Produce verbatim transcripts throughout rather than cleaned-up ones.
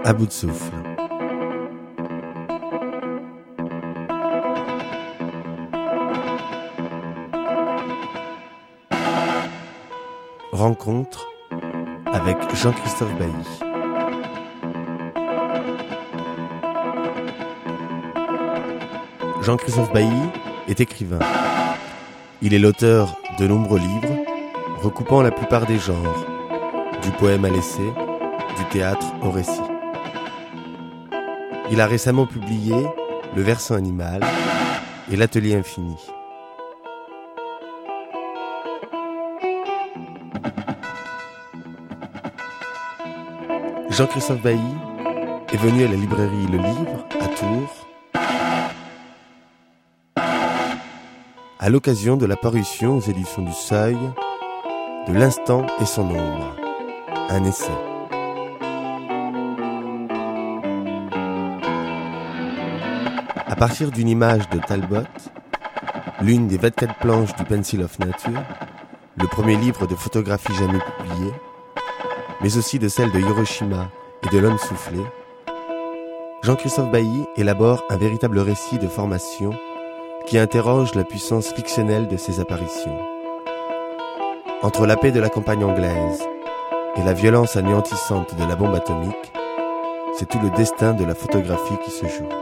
À bout de souffle. Rencontre avec Jean-Christophe Bailly. Jean-Christophe Bailly est écrivain. Il est l'auteur de nombreux livres, recoupant la plupart des genres, du poème à l'essai, du théâtre au récit. Il a récemment publié Le Versant animal et L'Atelier infini. Jean-Christophe Bailly est venu à la librairie Le Livre, à Tours, à l'occasion de la parution aux éditions du Seuil de L'instant et son ombre, un essai. À partir d'une image de Talbot, l'une des vingt-quatre planches du Pencil of Nature, le premier livre de photographie jamais publié, mais aussi de celle de Hiroshima et de L'Homme soufflé, Jean-Christophe Bailly élabore un véritable récit de formation qui interroge la puissance fictionnelle de ses apparitions. Entre la paix de la campagne anglaise et la violence anéantissante de la bombe atomique, c'est tout le destin de la photographie qui se joue.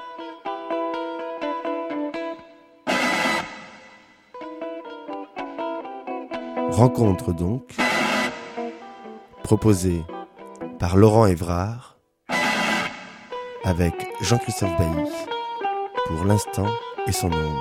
Rencontre donc, proposée par Laurent Évrard, avec Jean-Christophe Bailly, pour l'instant et son ombre.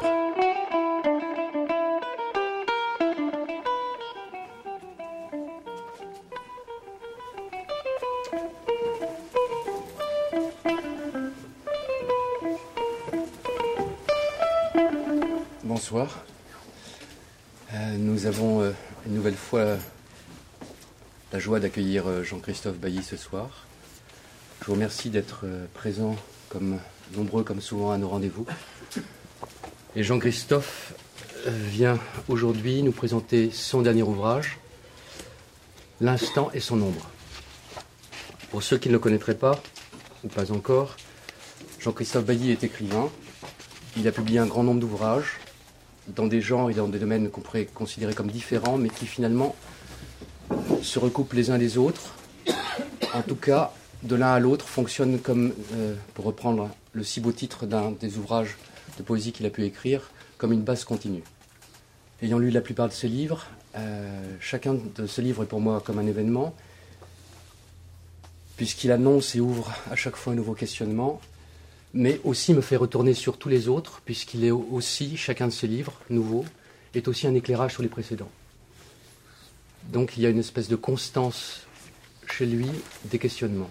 Bonsoir. Euh, nous avons euh, une nouvelle fois la joie d'accueillir euh, Jean-Christophe Bailly ce soir. Je vous remercie d'être euh, présent, comme nombreux comme souvent à nos rendez-vous. Et Jean-Christophe euh, vient aujourd'hui nous présenter son dernier ouvrage, L'instant et son ombre. Pour ceux qui ne le connaîtraient pas, ou pas encore, Jean-Christophe Bailly est écrivain. Il a publié un grand nombre d'ouvrages dans des genres et dans des domaines qu'on pourrait considérer comme différents, mais qui finalement se recoupent les uns les autres. En tout cas, de l'un à l'autre, fonctionnent comme, euh, pour reprendre le si beau titre d'un des ouvrages de poésie qu'il a pu écrire, comme une base continue. Ayant lu la plupart de ses livres, euh, chacun de ces livres est pour moi comme un événement, puisqu'il annonce et ouvre à chaque fois un nouveau questionnement, mais aussi me fait retourner sur tous les autres, puisqu'il est aussi, chacun de ces livres nouveaux, est aussi un éclairage sur les précédents. Donc il y a une espèce de constance chez lui des questionnements.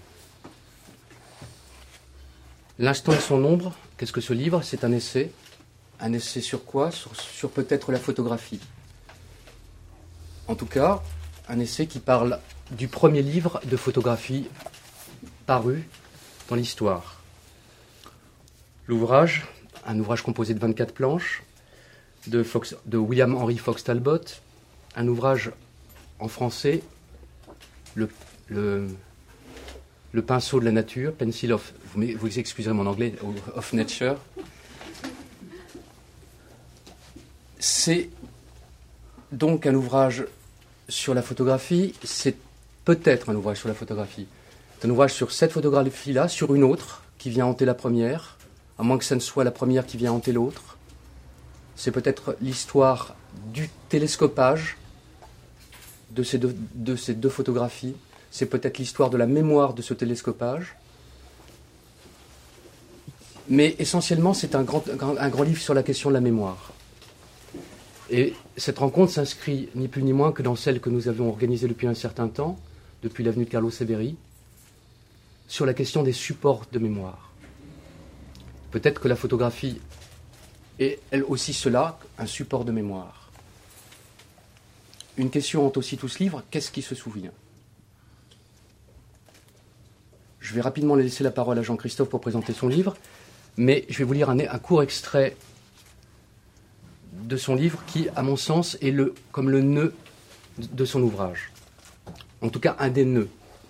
L'instant et son ombre, qu'est-ce que ce livre ? C'est un essai. Un essai sur quoi ? Sur, sur peut-être la photographie. En tout cas, un essai qui parle du premier livre de photographie paru dans l'histoire. L'ouvrage, un ouvrage composé de vingt-quatre planches, de, Fox, de William Henry Fox Talbot, un ouvrage en français, le, le, le pinceau de la nature, Pencil of, vous, vous excuserez mon anglais, of Nature. C'est donc un ouvrage sur la photographie, c'est peut-être un ouvrage sur la photographie. C'est un ouvrage sur cette photographie-là, sur une autre, qui vient hanter la première, à moins que ce ne soit la première qui vient hanter l'autre. C'est peut-être l'histoire du télescopage de ces deux, de ces deux photographies. C'est peut-être l'histoire de la mémoire de ce télescopage. Mais essentiellement, c'est un grand, un grand livre sur la question de la mémoire. Et cette rencontre s'inscrit ni plus ni moins que dans celle que nous avions organisée depuis un certain temps, depuis l'avenue de Carlo Severi, sur la question des supports de mémoire. Peut-être que la photographie est elle aussi cela, un support de mémoire. Une question hante aussi tout ce livre, qu'est-ce qui se souvient ? Je vais rapidement laisser la parole à Jean-Christophe pour présenter son livre, mais je vais vous lire un, un court extrait de son livre qui, à mon sens, est le, comme le nœud de son ouvrage. En tout cas, un des nœuds.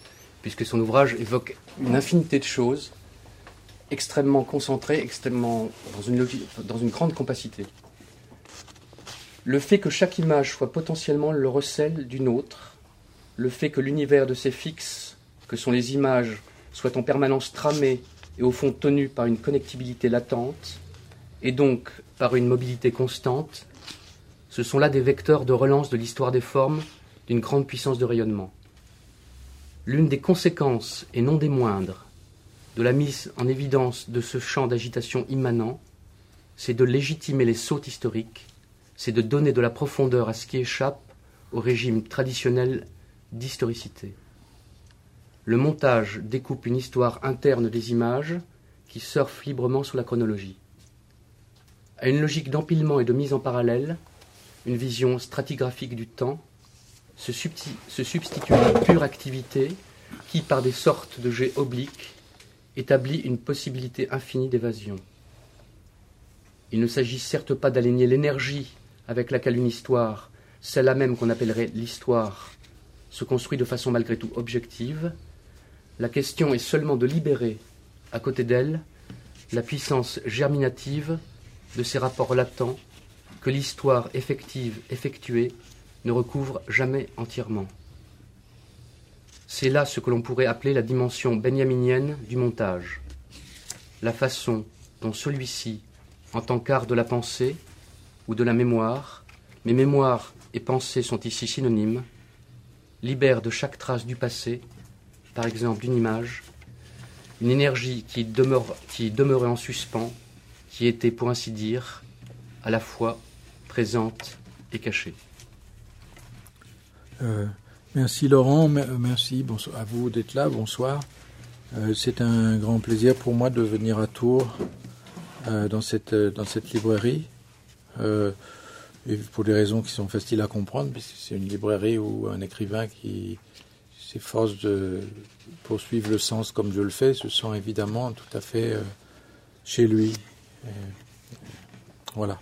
puisque son ouvrage évoque une infinité de choses, extrêmement concentrées, extrêmement dans une, logique, dans une grande compacité. Le fait que chaque image soit potentiellement le recel d'une autre, le fait que l'univers de ces fixes, que sont les images, soit en permanence tramé et au fond tenu par une connectibilité latente, et donc par une mobilité constante, ce sont là des vecteurs de relance de l'histoire des formes d'une grande puissance de rayonnement. L'une des conséquences, et non des moindres, de la mise en évidence de ce champ d'agitation immanent, c'est de légitimer les sautes historiques, c'est de donner de la profondeur à ce qui échappe au régime traditionnel d'historicité. Le montage découpe une histoire interne des images qui surfe librement sur la chronologie. À une logique d'empilement et de mise en parallèle, une vision stratigraphique du temps, se, subti- se substitue à la pure activité qui, par des sortes de jets obliques, établit une possibilité infinie d'évasion. Il ne s'agit certes pas d'aligner l'énergie avec laquelle une histoire, celle-là même qu'on appellerait l'histoire, se construit de façon malgré tout objective. La question est seulement de libérer, à côté d'elle, la puissance germinative de ces rapports latents que l'histoire effective effectuée ne recouvre jamais entièrement. C'est là ce que l'on pourrait appeler la dimension benjaminienne du montage, la façon dont celui-ci, en tant qu'art de la pensée ou de la mémoire, mais mémoire et pensée sont ici synonymes, libère de chaque trace du passé, par exemple d'une image, une énergie qui, demeure, qui demeurait en suspens, qui était, pour ainsi dire, à la fois présente et cachée. Euh, merci Laurent, merci bonsoir, à vous d'être là, bonsoir. Euh, c'est un grand plaisir pour moi de venir à Tours euh, dans, cette, dans cette librairie, euh, et pour des raisons qui sont faciles à comprendre, puisque c'est une librairie où un écrivain qui s'efforce de poursuivre le sens comme je le fais se sent évidemment tout à fait euh, chez lui. Et, voilà.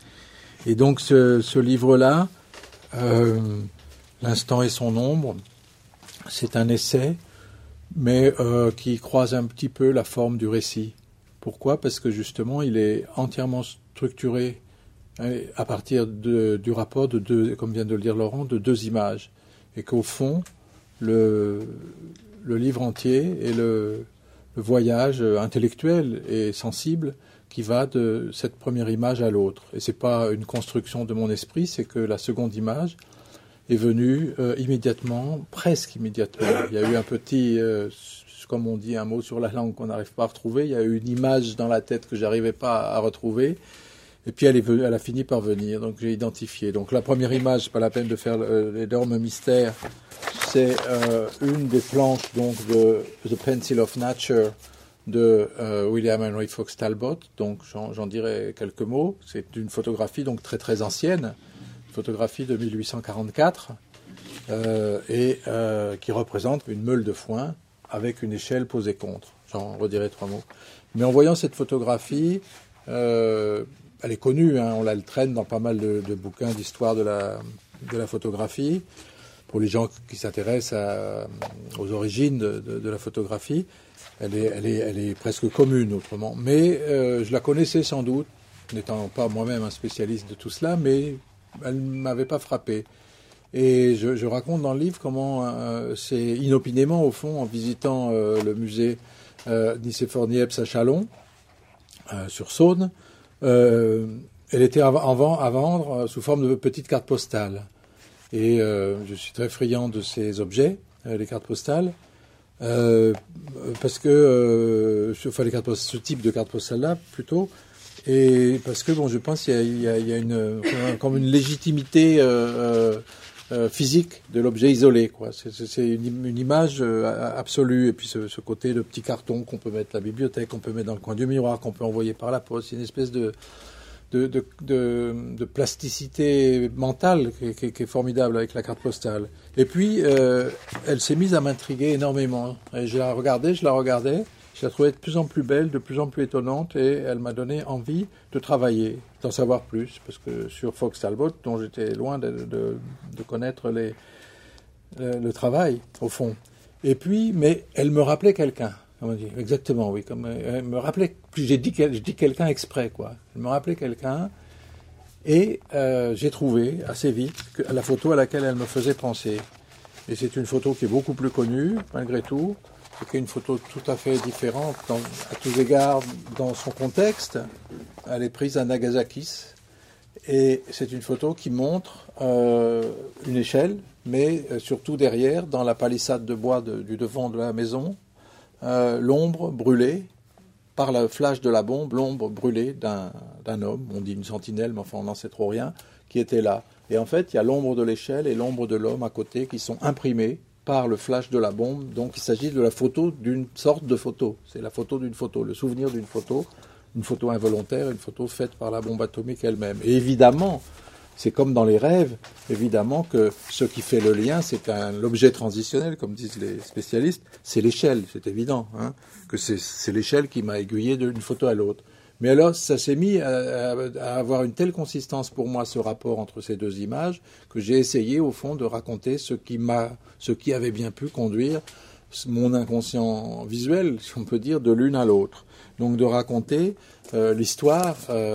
Et donc ce, ce livre-là, euh, L'instant et son ombre, c'est un essai, mais euh, qui croise un petit peu la forme du récit. Pourquoi ? Parce que justement, il est entièrement structuré à partir de, du rapport de deux, comme vient de le dire Laurent, de deux images. Et qu'au fond, le, le livre entier est le, le voyage intellectuel et sensible qui va de cette première image à l'autre. Et c'est pas une construction de mon esprit, c'est que la seconde image est venue euh, immédiatement, presque immédiatement. Il y a eu un petit, euh, comme on dit, un mot sur la langue qu'on n'arrive pas à retrouver. Il y a eu une image dans la tête que j'arrivais pas à retrouver. Et puis elle, est venue, elle a fini par venir, donc j'ai identifié. Donc la première image, pas la peine de faire euh, l'énorme mystère, c'est euh, une des planches donc de The Pencil of Nature de euh, William Henry Fox Talbot. Donc j'en, j'en dirai quelques mots. C'est une photographie donc très très ancienne, une photographie de mille huit cent quarante-quatre, euh, et euh, qui représente une meule de foin avec une échelle posée contre. J'en redirai trois mots. Mais en voyant cette photographie, euh, elle est connue, hein, on la le traîne dans pas mal de, de bouquins d'histoire de la, de la photographie. Pour les gens qui s'intéressent à, aux origines de, de, de la photographie, elle est, elle, est, elle est presque commune autrement. Mais euh, je la connaissais sans doute, n'étant pas moi-même un spécialiste de tout cela, mais elle ne m'avait pas frappé. Et je, je raconte dans le livre comment euh, c'est inopinément, au fond, en visitant euh, le musée euh, Nicéphore Niepce à Châlons, euh, sur Saône, Euh, elle était à, à, à vendre sous forme de petites cartes postales. Et euh, je suis très friand de ces objets, euh, les cartes postales, euh, parce que, euh, enfin les cartes postales, ce type de cartes postales-là plutôt, et parce que bon, je pense qu'il y a, il y a, il y a une, comme une légitimité euh, euh, physique de l'objet isolé, quoi. C'est, c'est une, une image euh, absolue, et puis ce, ce côté de petit carton qu'on peut mettre à la bibliothèque, qu'on peut mettre dans le coin du miroir, qu'on peut envoyer par la poste. C'est une espèce de de, de, de, de plasticité mentale qui, qui, qui est formidable avec la carte postale. Et puis euh, elle s'est mise à m'intriguer énormément. Et je la regardais, je la regardais, je la trouvais de plus en plus belle, de plus en plus étonnante, et elle m'a donné envie de travailler, d'en savoir plus, parce que sur Fox Talbot, dont j'étais loin de, de, de connaître les, le, le travail, au fond. Et puis, mais elle me rappelait quelqu'un. Comment dire ? Exactement, oui. Comme elle me rappelait. Puis j'ai dit, je dis quelqu'un exprès, quoi. Elle me rappelait quelqu'un. Et euh, j'ai trouvé assez vite que, la photo à laquelle elle me faisait penser. Et c'est une photo qui est beaucoup plus connue, malgré tout. C'est une photo tout à fait différente, dans, à tous égards, dans son contexte. Elle est prise à Nagasaki. Et c'est une photo qui montre euh, une échelle, mais euh, surtout derrière, dans la palissade de bois de, du devant de la maison, euh, l'ombre brûlée, par le flash de la bombe, l'ombre brûlée d'un, d'un homme, on dit une sentinelle, mais enfin on n'en sait trop rien, qui était là. Et en fait, il y a l'ombre de l'échelle et l'ombre de l'homme à côté qui sont imprimés par le flash de la bombe. Donc il s'agit de la photo d'une sorte de photo. C'est la photo d'une photo, le souvenir d'une photo, une photo involontaire, une photo faite par la bombe atomique elle-même. Et évidemment, c'est comme dans les rêves, évidemment que ce qui fait le lien, c'est un l'objet transitionnel, comme disent les spécialistes, c'est l'échelle, c'est évident, hein, que c'est, c'est l'échelle qui m'a aiguillé d'une photo à l'autre. Mais alors, ça s'est mis à, à, à avoir une telle consistance pour moi, ce rapport entre ces deux images, que j'ai essayé, au fond, de raconter ce qui m'a, ce qui avait bien pu conduire mon inconscient visuel, si on peut dire, de l'une à l'autre. Donc de raconter euh, l'histoire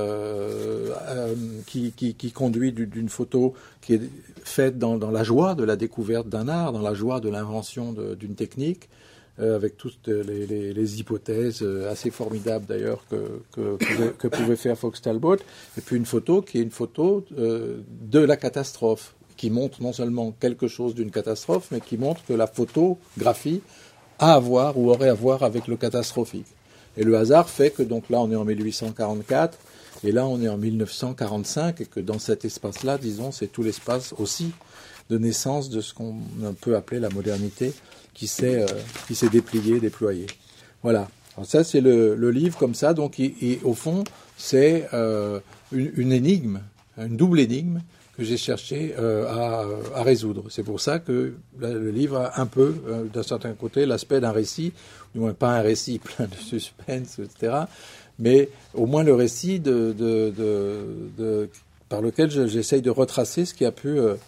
euh, euh, qui, qui, qui conduit d'une photo qui est faite dans, dans la joie de la découverte d'un art, dans la joie de l'invention de, d'une technique, euh, avec toutes les, les, les hypothèses assez formidables d'ailleurs que, que, que, que pouvait faire Fox Talbot, et puis une photo qui est une photo euh, de la catastrophe, qui montre non seulement quelque chose d'une catastrophe, mais qui montre que la photographie a à voir ou aurait à voir avec le catastrophique. Et le hasard fait que donc là on est en mille huit cent quarante-quatre et là on est en mille neuf cent quarante-cinq et que dans cet espace-là, disons, c'est tout l'espace aussi de naissance de ce qu'on peut appeler la modernité qui s'est euh, qui s'est dépliée, déployée. Voilà. Alors ça c'est le, le livre comme ça. Donc et, et au fond c'est euh, une, une énigme, une double énigme que j'ai cherché euh, à, à résoudre. C'est pour ça que le livre a un peu, euh, d'un certain côté, l'aspect d'un récit, du moins pas un récit plein de suspense, et cetera, mais au moins le récit de, de, de, de, par lequel je, j'essaye de retracer ce qui a pu... Euh,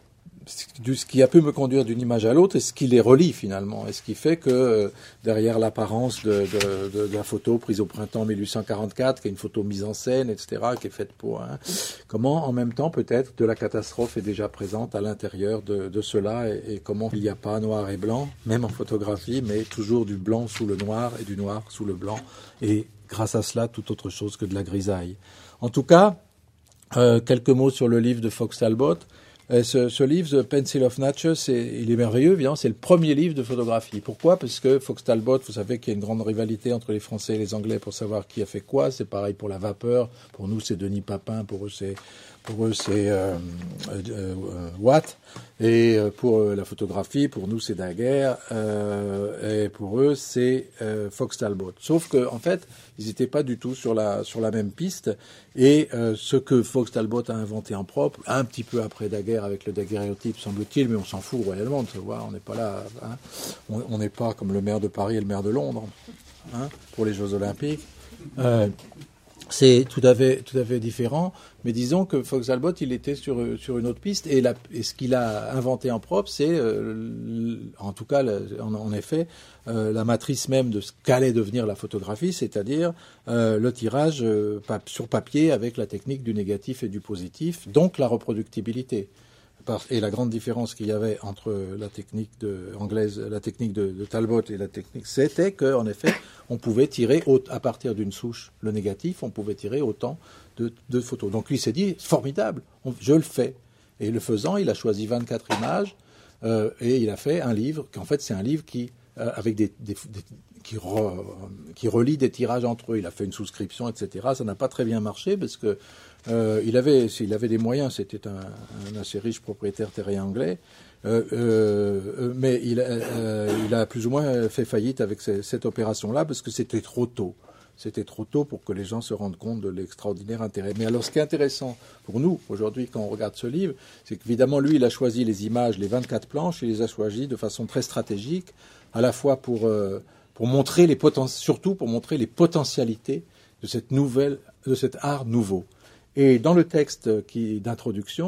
ce qui a pu me conduire d'une image à l'autre et ce qui les relie finalement, et ce qui fait que euh, derrière l'apparence de, de, de, de la photo prise au printemps mille huit cent quarante-quatre, qui est une photo mise en scène, et cetera, qui est faite pour... Hein, comment en même temps peut-être de la catastrophe est déjà présente à l'intérieur de, de cela, et, et comment il n'y a pas noir et blanc, même en photographie, mais toujours du blanc sous le noir et du noir sous le blanc, et grâce à cela tout autre chose que de la grisaille. En tout cas, euh, quelques mots sur le livre de Fox Talbot. Ce, ce livre, The Pencil of Nature, c'est, il est merveilleux, évidemment, c'est le premier livre de photographie. Pourquoi ? Parce que Fox Talbot, vous savez qu'il y a une grande rivalité entre les Français et les Anglais pour savoir qui a fait quoi. C'est pareil pour la vapeur. Pour nous, c'est Denis Papin. Pour eux, c'est, pour eux, c'est euh, euh, euh, Watt. Et pour euh, la photographie, pour nous, c'est Daguerre. Euh, et pour eux, c'est euh, Fox Talbot. Sauf que, en fait, ils n'étaient pas du tout sur la sur la même piste. Et euh, ce que Fox Talbot a inventé en propre, un petit peu après Daguerre, avec le daguerréotype, semble-t-il, mais on s'en fout royalement de se voir. On n'est pas là, hein, on n'est pas comme le maire de Paris et le maire de Londres, hein, pour les Jeux Olympiques. Euh, c'est tout à fait tout à fait différent. Mais disons que Fox Talbot, il était sur sur une autre piste, et, la, et ce qu'il a inventé en propre, c'est, euh, en tout cas, en, en effet, euh, la matrice même de ce qu'allait devenir la photographie, c'est-à-dire euh, le tirage euh, sur papier avec la technique du négatif et du positif, donc la reproductibilité. Et la grande différence qu'il y avait entre la technique de, anglaise, la technique de, de Talbot et la technique, c'était qu'en effet, on pouvait tirer à partir d'une souche le négatif, on pouvait tirer autant de, de photos. Donc lui il s'est dit, formidable, on, je le fais. Et le faisant, il a choisi vingt-quatre images euh, et il a fait un livre, qu'en fait c'est un livre qui, euh, avec des, des, des qui, re, qui relie des tirages entre eux. Il a fait une souscription, et cetera. Ça n'a pas très bien marché parce que euh, il avait, s'il avait des moyens, c'était un, un assez riche propriétaire terrien anglais. Euh, euh, mais il a, euh, il a plus ou moins fait faillite avec ces, cette opération-là parce que c'était trop tôt. C'était trop tôt pour que les gens se rendent compte de l'extraordinaire intérêt. Mais alors, ce qui est intéressant pour nous, aujourd'hui, quand on regarde ce livre, c'est qu'évidemment, lui, il a choisi les images, les vingt-quatre planches, il les a choisies de façon très stratégique, à la fois pour, euh, pour montrer les poten- surtout pour montrer les potentialités de cette nouvelle, de cet art nouveau. Et dans le texte qui, d'introduction,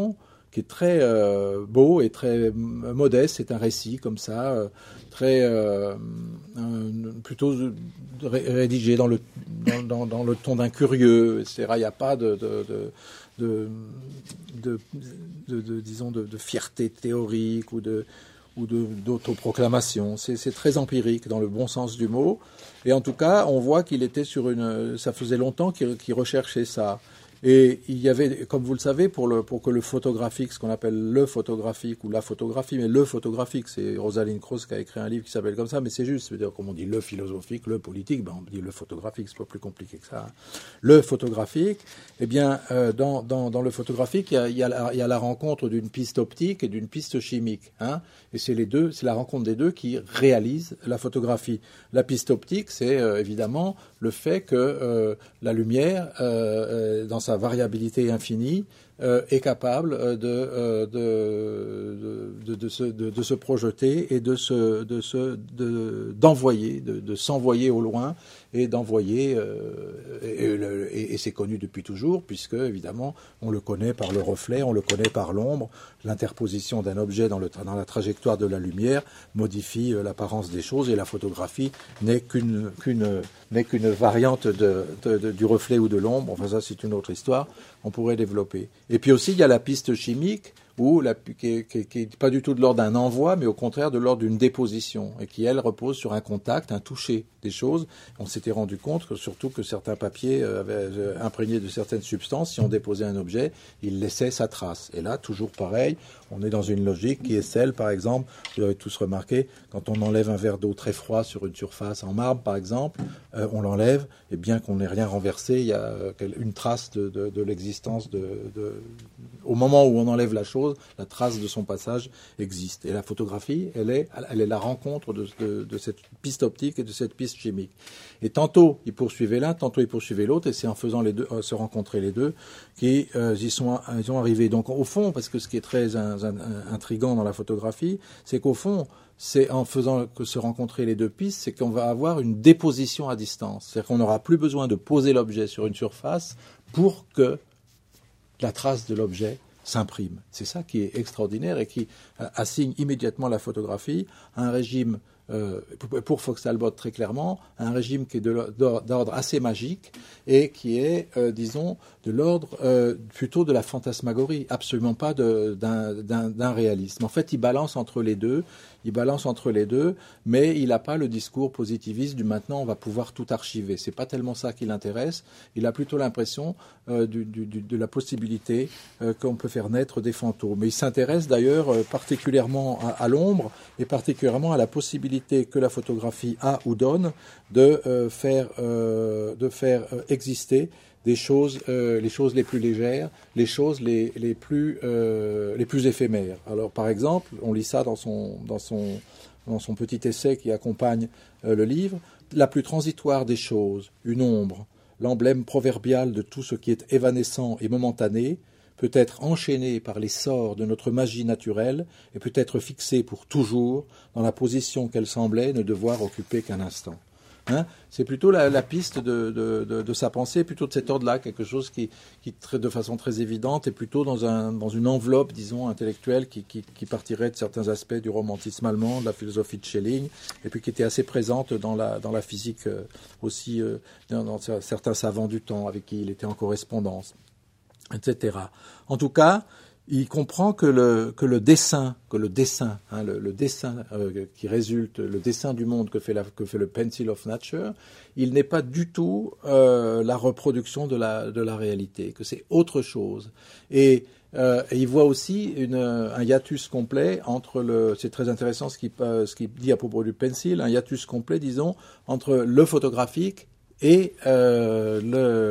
qui est très euh, beau et très modeste. C'est un récit comme ça, euh, très euh, un, plutôt rédigé dans le dans, dans, dans le ton d'un curieux, et cetera. Il n'y a pas de, de, de De, de, de, de, disons, de, de fierté théorique ou de ou de, d'autoproclamation. C'est, c'est très empirique dans le bon sens du mot. Et en tout cas, on voit qu'il était sur une... Ça faisait longtemps qu'il, qu'il recherchait ça. Et il y avait, comme vous le savez, pour, le, pour que le photographique, ce qu'on appelle le photographique ou la photographie, mais le photographique, c'est Rosalind Krauss qui a écrit un livre qui s'appelle comme ça, mais c'est juste, c'est-à-dire comme on dit le philosophique, le politique, ben on dit le photographique, c'est pas plus compliqué que ça. Le photographique, eh bien, euh, dans, dans, dans le photographique, il y a, il y a la, il y a la rencontre d'une piste optique et d'une piste chimique, hein, et c'est les deux, c'est la rencontre des deux qui réalise la photographie. La piste optique, c'est euh, évidemment le fait que euh, la lumière, euh, euh, dans sa variabilité infinie, euh, est capable de, euh, de, de, de, se, de, de se projeter et de se, de se, de, d'envoyer, de, de s'envoyer au loin et d'envoyer. Euh, et, et, et c'est connu depuis toujours, puisque évidemment on le connaît par le reflet, on le connaît par l'ombre. L'interposition d'un objet dans, le, dans la trajectoire de la lumière modifie l'apparence des choses, et la photographie n'est qu'une, qu'une, n'est qu'une variante de, de, de, du reflet ou de l'ombre. Enfin, ça, c'est une autre histoire, on pourrait développer. Et puis aussi, il y a la piste chimique, où la, qui n'est pas du tout de l'ordre d'un envoi, mais au contraire de l'ordre d'une déposition, et qui, elle, repose sur un contact, un toucher des choses. On s'était rendu compte que, surtout que certains papiers avaient imprégné de certaines substances, si on déposait un objet, il laissait sa trace. Et là, toujours pareil, on est dans une logique qui est celle, par exemple, vous avez tous remarqué, quand on enlève un verre d'eau très froid sur une surface en marbre, par exemple, euh, on l'enlève, et bien qu'on n'ait rien renversé, il y a une trace de, de, de l'existence de, de... Au moment où on enlève la chose, la trace de son passage existe. Et la photographie, elle est, elle est la rencontre de, de, de cette piste optique et de cette piste chimique. Et tantôt, ils poursuivaient l'un, tantôt ils poursuivaient l'autre, et c'est en faisant les deux, euh, se rencontrer les deux qu'ils euh, y sont, ils sont arrivés. Donc, au fond, parce que ce qui est très un, un, intriguant dans la photographie, c'est qu'au fond, c'est en faisant que se rencontrer les deux pistes, c'est qu'on va avoir une déposition à distance. C'est-à-dire qu'on n'aura plus besoin de poser l'objet sur une surface pour que la trace de l'objet s'imprime. C'est ça qui est extraordinaire et qui euh, assigne immédiatement la photographie à un régime, euh, pour Fox Talbot très clairement, un régime qui est de, d'ordre assez magique et qui est, euh, disons, de l'ordre euh, plutôt de la fantasmagorie, absolument pas de, d'un, d'un, d'un réalisme. En fait, il balance entre les deux, il balance entre les deux, mais il n'a pas le discours positiviste du maintenant on va pouvoir tout archiver. C'est pas tellement ça qui l'intéresse. Il a plutôt l'impression euh, du, du, de la possibilité euh, qu'on peut faire naître des fantômes. Mais il s'intéresse d'ailleurs euh, particulièrement à, à l'ombre et particulièrement à la possibilité que la photographie a ou donne de euh, faire, euh, de faire euh, exister des choses, euh, les choses les plus légères, les choses les, les, plus, euh, les plus éphémères. Alors, par exemple, on lit ça dans son, dans son, dans son petit essai qui accompagne euh, le livre, la plus transitoire des choses, une ombre, l'emblème proverbial de tout ce qui est évanescent et momentané, peut être enchaînée par les sorts de notre magie naturelle et peut être fixée pour toujours dans la position qu'elle semblait ne devoir occuper qu'un instant. Hein, c'est plutôt la, la piste de, de, de, de sa pensée, plutôt de cet ordre-là, quelque chose qui, qui de façon très évidente, est plutôt dans, un, dans une enveloppe, disons, intellectuelle, qui, qui, qui partirait de certains aspects du romantisme allemand, de la philosophie de Schelling, et puis qui était assez présente dans la, dans la physique euh, aussi, euh, dans, dans certains savants du temps avec qui il était en correspondance, et cetera. En tout cas, il comprend que le, que le dessin, que le dessin, hein, le, le dessin euh, qui résulte, le dessin du monde que fait, la, que fait le Pencil of Nature, il n'est pas du tout euh, la reproduction de la, de la réalité, que c'est autre chose. Et, euh, et il voit aussi une, un hiatus complet entre le, c'est très intéressant ce qu'il, euh, ce qu'il dit à propos du pencil, un hiatus complet, disons, entre le photographique et euh,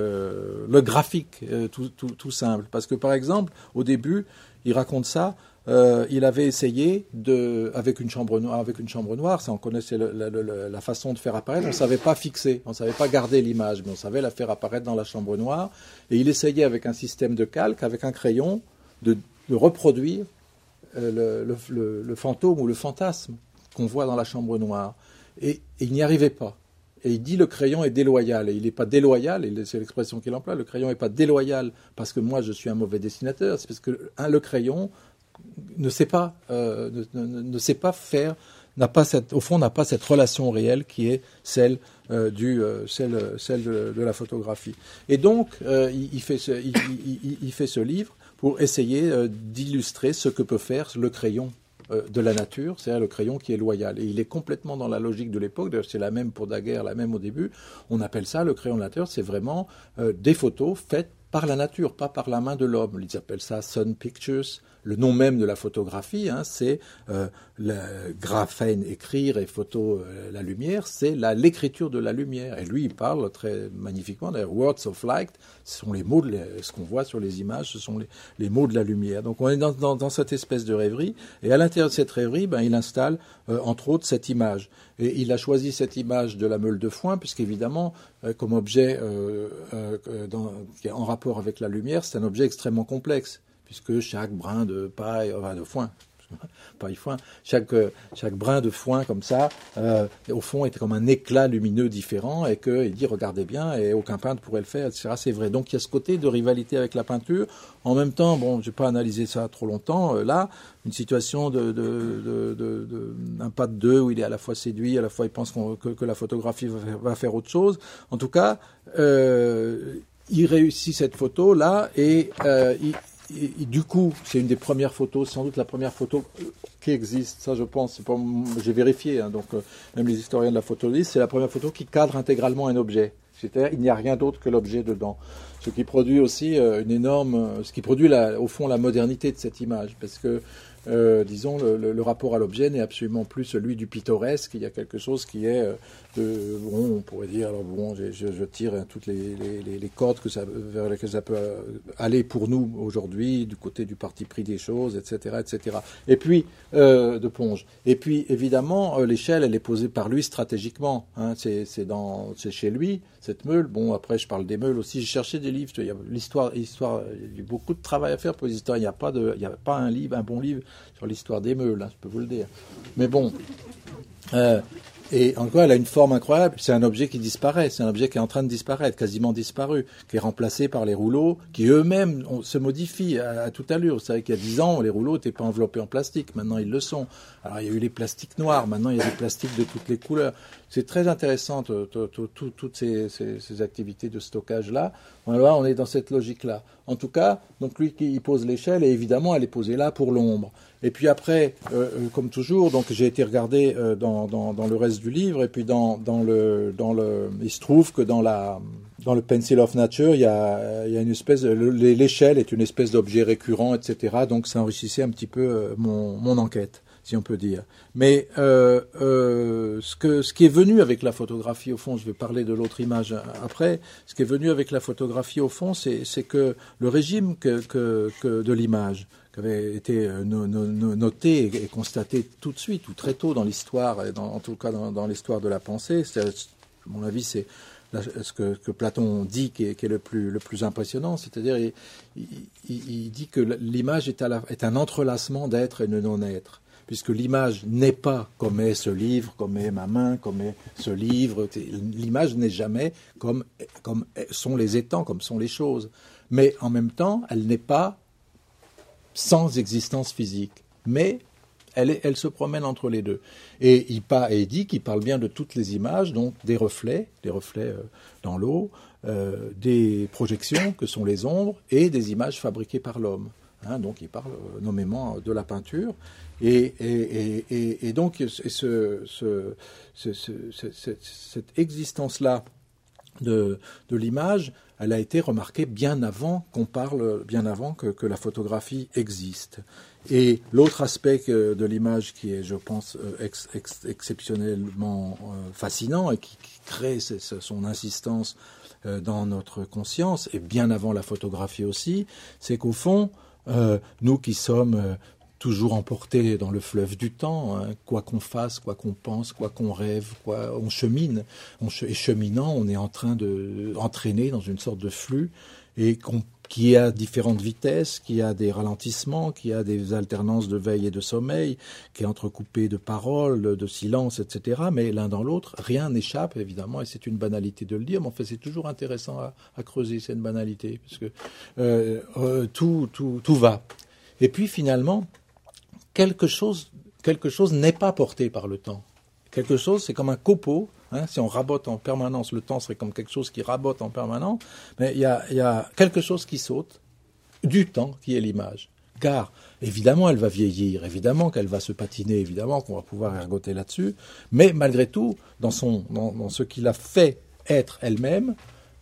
le, le graphique, euh, tout, tout, tout simple. Parce que, par exemple, au début, il raconte ça, euh, il avait essayé, de, avec une chambre noire, avec une chambre noire, ça on connaissait le, le, le, la façon de faire apparaître, on ne savait pas fixer, on ne savait pas garder l'image, mais on savait la faire apparaître dans la chambre noire. Et il essayait, avec un système de calque, avec un crayon, de, de reproduire euh, le, le, le, le fantôme ou le fantasme qu'on voit dans la chambre noire. Et, et il n'y arrivait pas. et il dit le crayon est déloyal. Et il n'est pas déloyal, et c'est l'expression qu'il emploie, le crayon n'est pas déloyal parce que moi je suis un mauvais dessinateur, c'est parce que hein, le crayon ne sait pas, euh, ne, ne, ne sait pas faire, n'a pas cette, au fond n'a pas cette relation réelle qui est celle, euh, du, euh, celle, celle de, de la photographie. Et donc euh, il, il, fait ce, il, il, il fait ce livre pour essayer euh, d'illustrer ce que peut faire le crayon de la nature, c'est-à-dire le crayon qui est loyal. Et il est complètement dans la logique de l'époque, d'ailleurs c'est la même pour Daguerre, la même au début, on appelle ça le crayon de la nature, c'est vraiment euh, des photos faites par la nature, pas par la main de l'homme. Ils appellent ça Sun Pictures. Le nom même de la photographie, hein, c'est euh, le graphène, écrire, et photo, euh, la lumière, c'est la, l'écriture de la lumière. Et lui, il parle très magnifiquement, d'ailleurs, words of light, ce sont les mots, de, ce qu'on voit sur les images, ce sont les, les mots de la lumière. Donc on est dans, dans, dans cette espèce de rêverie, et à l'intérieur de cette rêverie, ben, il installe, euh, entre autres, cette image. Et il a choisi cette image de la meule de foin, puisqu'évidemment, euh, comme objet euh, euh, dans, en rapport avec la lumière, c'est un objet extrêmement complexe, puisque chaque brin de paille, enfin de foin, paille foin, chaque, chaque brin de foin comme ça, euh, au fond, est comme un éclat lumineux différent, et qu'il dit, regardez bien, et aucun peintre pourrait le faire, et cetera. C'est vrai. Donc il y a ce côté de rivalité avec la peinture. En même temps, bon, je n'ai pas analysé ça trop longtemps, euh, là, une situation de, de, de, de, de, d'un pas de deux, où il est à la fois séduit, à la fois il pense qu'on, que, que la photographie va faire, va faire autre chose. En tout cas, euh, il réussit cette photo-là, et euh, il Et, et du coup, c'est une des premières photos, sans doute la première photo qui existe, ça je pense, c'est pas, j'ai vérifié, hein, donc euh, même les historiens de la photo disent, c'est la première photo qui cadre intégralement un objet. C'est-à-dire, il n'y a rien d'autre que l'objet dedans. Ce qui produit aussi euh, une énorme, ce qui produit la, au fond la modernité de cette image, parce que Euh, disons, le, le, le rapport à l'objet n'est absolument plus celui du pittoresque. Il y a quelque chose qui est, euh, de, bon, on pourrait dire, alors bon, je, je, je tire hein, toutes les, les, les cordes que ça, vers lesquelles ça peut aller pour nous aujourd'hui, du côté du parti pris des choses, et cetera, et cetera. Et puis, euh, de Ponge. Et puis, évidemment, euh, l'échelle, elle est posée par lui stratégiquement. Hein, c'est, c'est, dans, c'est chez lui, cette meule. Bon, après, je parle des meules aussi. J'ai cherché des livres. Il y a l'histoire, l'histoire, il y a beaucoup de travail à faire pour les historiens. Il n'y a pas de, il n'y a pas un livre, un bon livre sur l'histoire des meules, hein, je peux vous le dire. Mais bon, euh, et encore, elle a une forme incroyable. C'est un objet qui disparaît, c'est un objet qui est en train de disparaître, quasiment disparu, qui est remplacé par les rouleaux, qui eux-mêmes on, se modifient à, à toute allure. Vous savez qu'il y a dix ans, les rouleaux n'étaient pas enveloppés en plastique, maintenant ils le sont. Alors il y a eu les plastiques noirs, maintenant il y a des plastiques de toutes les couleurs. C'est très intéressant, tout, tout, tout, toutes ces, ces, ces activités de stockage-là. Là, on est dans cette logique-là. En tout cas, donc lui qui pose l'échelle, et évidemment, elle est posée là pour l'ombre. Et puis après, euh, comme toujours, donc j'ai été regardé euh, dans, dans, dans le reste du livre, et puis dans, dans le, dans le, il se trouve que dans la, dans le Pencil of Nature, il y a, il y a une espèce, de, l'échelle est une espèce d'objet récurrent, et cetera. Donc ça enrichissait un petit peu euh, mon, mon enquête, si on peut dire. Mais euh, euh, ce, que, ce qui est venu avec la photographie, au fond, je vais parler de l'autre image après, ce qui est venu avec la photographie, au fond, c'est, c'est que le régime que, que, que de l'image, qui avait été no, no, no, noté et constaté tout de suite, ou très tôt dans l'histoire, et dans, en tout cas dans, dans l'histoire de la pensée, c'est, à mon avis, c'est ce que, que Platon dit qui est, qui est le, plus, le plus impressionnant, c'est-à-dire il, il, il dit que l'image est, à la, est un entrelacement d'être et de non-être, puisque l'image n'est pas comme est ce livre, comme est ma main, comme est ce livre. L'image n'est jamais comme, comme sont les étangs, comme sont les choses. Mais en même temps, elle n'est pas sans existence physique. Mais elle, est, elle se promène entre les deux. Et il, pa, et il dit qu'il parle bien de toutes les images, donc des reflets, des reflets euh, dans l'eau, euh, des projections que sont les ombres, et des images fabriquées par l'homme. Hein, donc il parle euh, nommément de la peinture. Et, et, et, et donc ce, ce, ce, ce, ce, cette existence-là de, de l'image, elle a été remarquée bien avant qu'on parle, bien avant que, que la photographie existe. Et l'autre aspect de l'image qui est, je pense, ex, ex, exceptionnellement fascinant et qui, qui crée son insistance dans notre conscience, et bien avant la photographie aussi, c'est qu'au fond, euh, nous qui sommes euh, toujours emportés dans le fleuve du temps, hein, quoi qu'on fasse, quoi qu'on pense, quoi qu'on rêve, quoi, on chemine. On ch- et cheminant, on est en train de entraîner dans une sorte de flux, et qu'on, qui a différentes vitesses, qui a des ralentissements, qui a des alternances de veille et de sommeil, qui est entrecoupé de paroles, de silence, et cetera. Mais l'un dans l'autre, rien n'échappe, évidemment, et c'est une banalité de le dire, mais en fait, c'est toujours intéressant à, à creuser cette banalité, parce que euh, euh, tout, tout, tout va. Et puis, finalement, quelque chose, quelque chose n'est pas porté par le temps. Quelque chose, c'est comme un copeau. Hein, si on rabote en permanence, le temps serait comme quelque chose qui rabote en permanence. Mais il y a, y a quelque chose qui saute du temps, qui est l'image. Car, évidemment, elle va vieillir, évidemment qu'elle va se patiner, évidemment qu'on va pouvoir ergoter là-dessus. Mais malgré tout, dans, son, dans, dans ce qui l'a fait être elle-même,